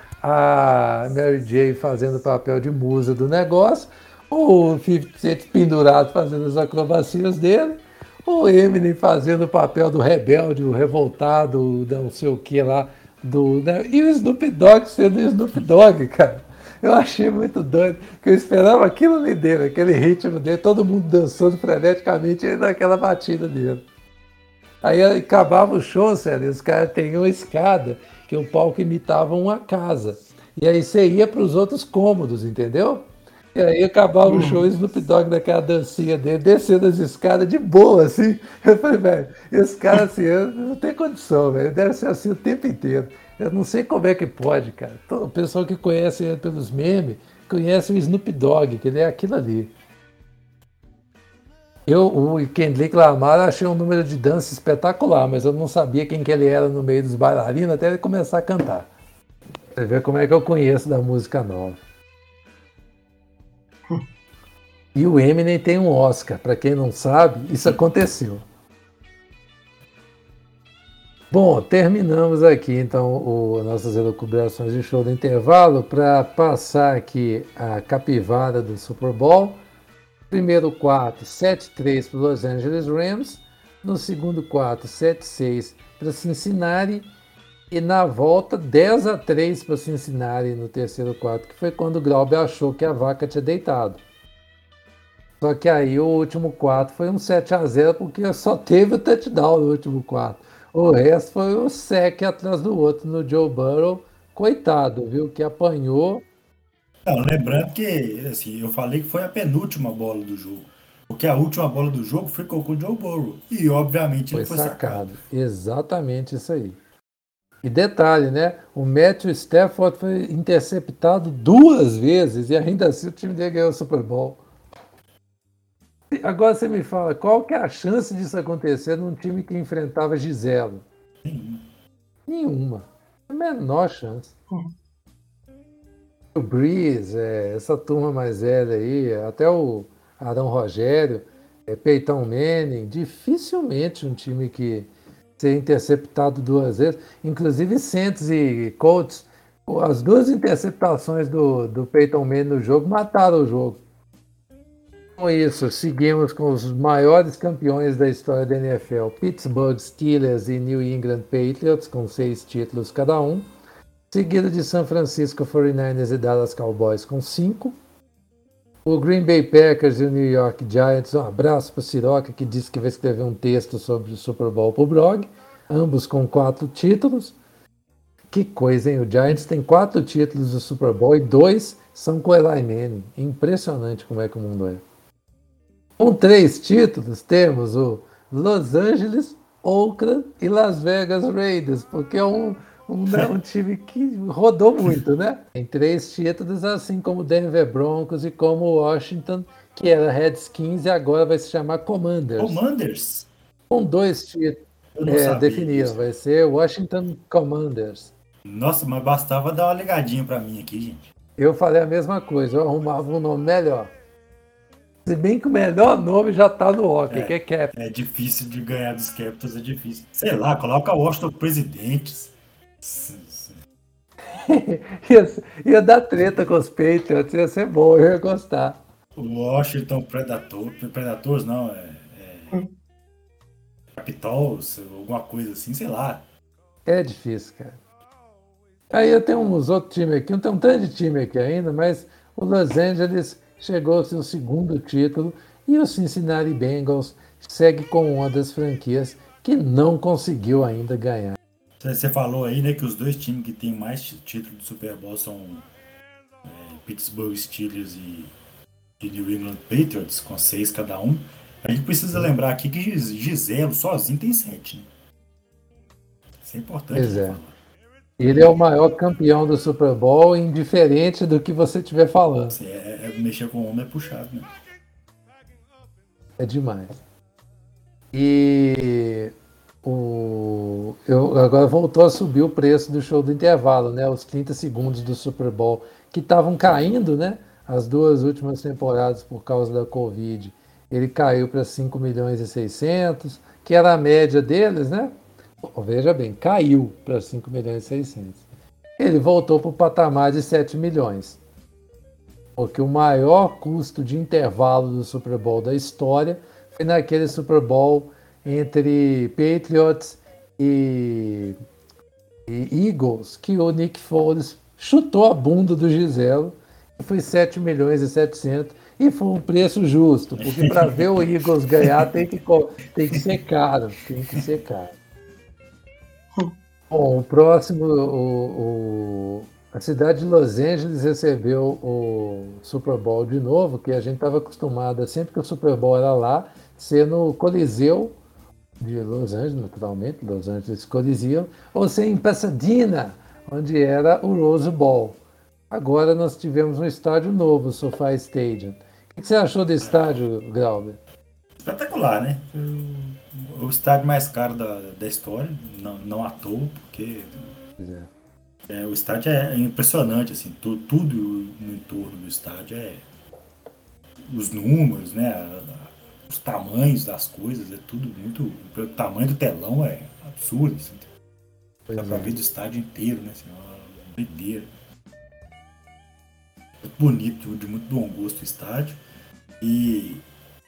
a Mary J fazendo o papel de musa do negócio, o fifty Cent pendurado fazendo as acrobacias dele, o Eminem fazendo o papel do rebelde, o revoltado, não sei o que lá, do, né? E o Snoop Dogg sendo o Snoop Dogg, cara. Eu achei muito doido, que eu esperava aquilo ali dele, aquele ritmo dele, todo mundo dançando freneticamente aí naquela batida dele. Aí acabava o show, sério, os caras tinham uma escada, que o palco imitava uma casa. E aí você ia para os outros cômodos, entendeu? E aí acabava o show e o Snoop Dogg daquela dancinha dele, descendo as escadas de boa, assim. Eu falei, velho, esse cara assim, eu não tem condição, velho, deve ser assim o tempo inteiro. Eu não sei como é que pode, cara. O pessoal que conhece ele pelos memes, conhece o Snoop Dogg, que ele é aquilo ali. Eu, o Kendrick Lamar, achei um número de dança espetacular, mas eu não sabia quem que ele era no meio dos bailarinos até ele começar a cantar. Você vê como é que eu conheço da música nova. E o Eminem tem um Oscar, para quem não sabe, isso aconteceu. Bom, terminamos aqui então o, nossas elucubrações de show do intervalo para passar aqui a capivara do Super Bowl. Primeiro quarto, sete a três para os Los Angeles Rams. No segundo quarto, sete a seis para Cincinnati. E na volta, dez a três para Cincinnati no terceiro quarto, que foi quando o Glauber achou que a vaca tinha deitado. Só que aí o último quarto foi um sete a zero, porque só teve o touchdown no último quarto. O resto foi um sec atrás do outro no Joe Burrow. Coitado, viu? Que apanhou. Não, lembrando que, assim, eu falei que foi a penúltima bola do jogo. Porque a última bola do jogo ficou com o Joe Burrow. E, obviamente, Foi ele foi sacado. sacado. Exatamente isso aí. E detalhe, né? O Matthew Stafford foi interceptado duas vezes e ainda assim o time dele ganhou o Super Bowl. Agora você me fala, qual que é a chance disso acontecer num time que enfrentava Giselo? Nenhuma. Nenhuma. A menor chance. O Breeze, é, essa turma mais velha aí, até o Arão Rogério, é, Peyton Manning, dificilmente um time que ser interceptado duas vezes, inclusive Saints e Colts, as duas interceptações do, do Peyton Manning no jogo mataram o jogo. Com isso, seguimos com os maiores campeões da história da N F L, Pittsburgh Steelers e New England Patriots, com seis títulos cada um, seguido de San Francisco forty-niners e Dallas Cowboys com cinco. O Green Bay Packers e o New York Giants, um abraço para o Siroca, que disse que vai escrever um texto sobre o Super Bowl para o blog, ambos com quatro títulos. Que coisa, hein? O Giants tem quatro títulos do Super Bowl e dois são com Eli Manning. Impressionante como é que o mundo é. Com três títulos, temos o Los Angeles, Oakland e Las Vegas Raiders, porque é um, um, né, um time que rodou muito, né? Tem três títulos, assim como o Denver Broncos e como o Washington, que era Redskins e agora vai se chamar Commanders. Commanders? Com dois títulos. Eu não É, sabia definiram, disso. vai ser Washington Commanders. Nossa, mas bastava dar uma ligadinha pra mim aqui, gente. Eu falei a mesma coisa, eu arrumava um nome melhor. Se bem que o melhor nome já tá no hockey, É, que é Cap. é difícil de ganhar dos Capitals, é difícil. Sei lá, coloca Washington Presidentes. ia, ia dar treta com os Patriots, ia ser bom, eu ia gostar. Washington Predator, Predators não, é, é Capitals, alguma coisa assim, sei lá. É difícil, cara. Aí eu tenho uns outros times aqui, não tem um tanto de time aqui ainda, mas o Los Angeles chegou ao seu segundo título e o Cincinnati Bengals segue com uma das franquias que não conseguiu ainda ganhar. Você falou aí, né, que os dois times que têm mais títulos de Super Bowl são é, Pittsburgh Steelers e, e New England Patriots, com seis cada um. A gente precisa lembrar aqui que Gis- Giselo sozinho tem sete, né? Isso é importante Pois de é. falar. Ele é o maior campeão do Super Bowl, indiferente do que você estiver falando. Assim, é, é- mexer com o homem é puxado, né? É demais. E o, eu, agora voltou a subir o preço do show do intervalo, né? Os trinta segundos do Super Bowl, que estavam caindo, né? As duas últimas temporadas por causa da Covid. Ele caiu para cinco milhões e seiscentos, que era a média deles, né? Veja bem, caiu para cinco milhões e seiscentos. Ele voltou para o patamar de sete milhões. Porque o maior custo de intervalo do Super Bowl da história foi naquele Super Bowl entre Patriots e, e Eagles, que o Nick Foles chutou a bunda do Giselo, e foi sete milhões e setecentos, e foi um preço justo, porque para ver o Eagles ganhar tem que, tem que ser caro, tem que ser caro. Bom, o próximo, o, o, a cidade de Los Angeles recebeu o Super Bowl de novo, que a gente estava acostumado, sempre que o Super Bowl era lá, ser no Coliseu de Los Angeles, naturalmente, Los Angeles Coliseum, ou ser em Pasadena, onde era o Rose Bowl. Agora nós tivemos um estádio novo, o SoFi Stadium. O que você achou do estádio, Glauber? Espetacular, né? O estádio mais caro da, da história, não, não à toa, porque Pois é. é, o estádio é impressionante, assim, tu, tudo no entorno do estádio é os números, né? a- a- os tamanhos das coisas, é tudo muito. O tamanho do telão é absurdo, assim, dá Pois pra é. ver do estádio inteiro, né? Assim, é uma doideira. Muito bonito, de muito bom gosto o estádio. E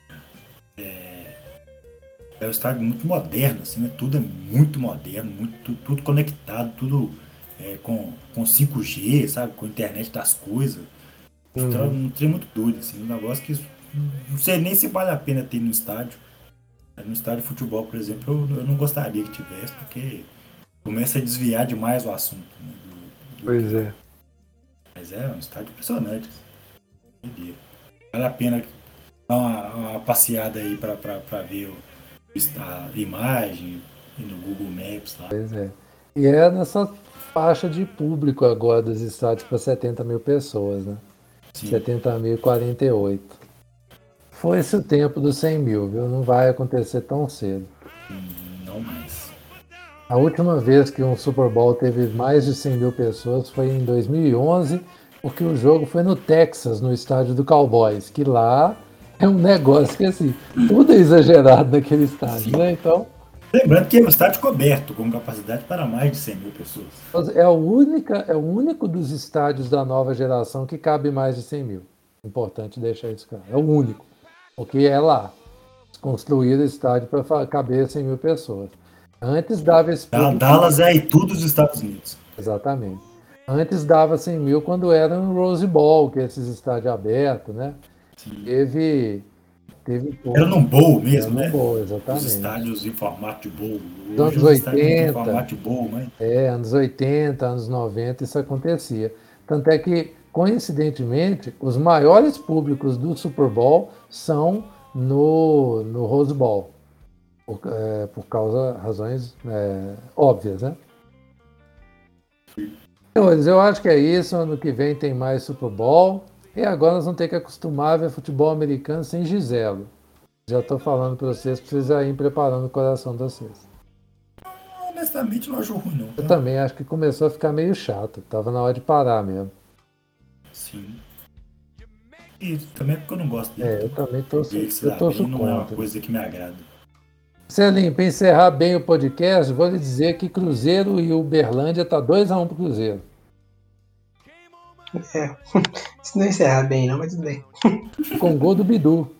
é um estádio muito moderno, assim, né? Tudo é muito moderno, muito, tudo conectado, tudo é, com, com cinco G, sabe? Com a internet das coisas. Então, Uhum. um trem muito doido, assim, um negócio que não sei nem se vale a pena ter no estádio. No estádio de futebol, por exemplo, eu, eu não gostaria que tivesse, porque começa a desviar demais o assunto, né, do- do Pois que- é. Mas é um estádio impressionante. Doideira. Vale a pena dar uma, uma passeada aí pra, pra, pra ver o, a imagem e no Google Maps lá. Pois é. E é nessa faixa de público agora dos estádios para setenta mil pessoas, né? Sim. setenta mil e quarenta e oito. Foi esse o tempo dos cem mil, viu? Não vai acontecer tão cedo. Não mais. A última vez que um Super Bowl teve mais de cem mil pessoas foi em dois mil e onze, porque o jogo foi no Texas, no estádio do Cowboys, que lá é um negócio que, assim, tudo é exagerado naquele estádio, Sim. né? Então, Lembrando que é um estádio coberto, com capacidade para mais de cem mil pessoas. é o, única, é o único dos estádios da nova geração que cabe mais de cem mil. Importante deixar isso claro. É o único. Porque é lá. Construíram o estádio para caber cem mil pessoas. Antes dava esse Da- público. Dallas é Itu dos Estados Unidos. Exatamente. Antes dava cem mil quando era no Rose Bowl, que é esses estádios abertos, né? Sim. Teve. teve Era num bowl Era mesmo, num né? bowl, Os exatamente. estádios em formato de bowl. Nos Hoje anos os estádios não têm oitenta. formato de bowl, mas É, anos oitenta, anos noventa, isso acontecia. Tanto é que, coincidentemente, os maiores públicos do Super Bowl são no, no Rose Bowl. Por, é, por causa, razões é, óbvias, né? Senhores, eu acho que é isso. Ano que vem tem mais Super Bowl. E agora nós vamos ter que acostumar a ver futebol americano sem Giselo. Já estou falando para vocês, para vocês irem preparando o coração de vocês. honestamente não acho ruim, não. Eu Tá? também acho que começou a ficar meio chato. Tava na hora de parar mesmo. Sim. E também é porque eu não gosto dele. É, eu também torço, Ele se eu dá torço bem, não é uma contra. coisa que me agrada. Celinho, para encerrar bem o podcast, vou lhe dizer que Cruzeiro e Uberlândia tá dois a um pro Cruzeiro. É. Se não encerrar bem, não, mas tudo bem. Com gol do Bidu.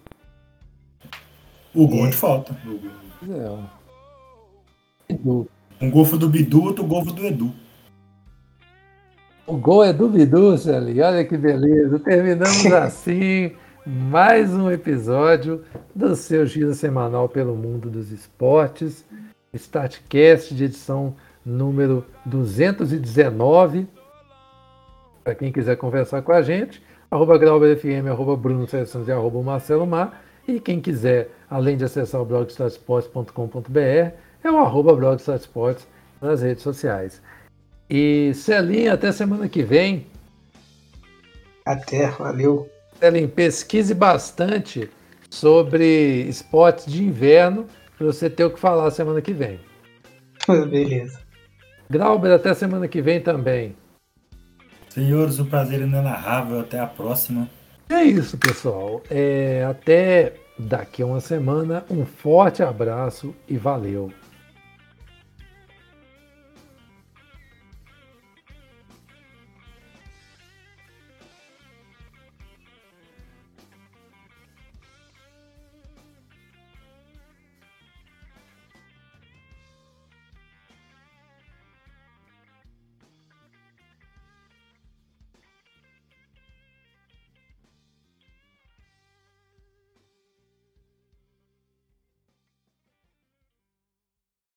O gol É. de falta. O gol. É, ó. Bidu. Um golfo do Bidu, outro golfo do Edu. O gol é do Bidu, Celinho. Olha que beleza. Terminamos assim mais um episódio do seu giro semanal pelo mundo dos esportes. Startcast de edição número duzentos e dezenove. Para quem quiser conversar com a gente, arroba GrauberFM, arroba Bruno Seleções e arroba Marcelo Mar. E quem quiser, além de acessar o blog startsports ponto com ponto b r, é o arroba blog startsports nas redes sociais. E Celinho, até semana que vem. Até, valeu. Celinho, pesquise bastante sobre esportes de inverno para você ter o que falar semana que vem. Beleza. Grauber, até semana que vem também. Senhores, um prazer inenarrável. Até a próxima. É isso, pessoal. É, até daqui a uma semana. Um forte abraço e valeu.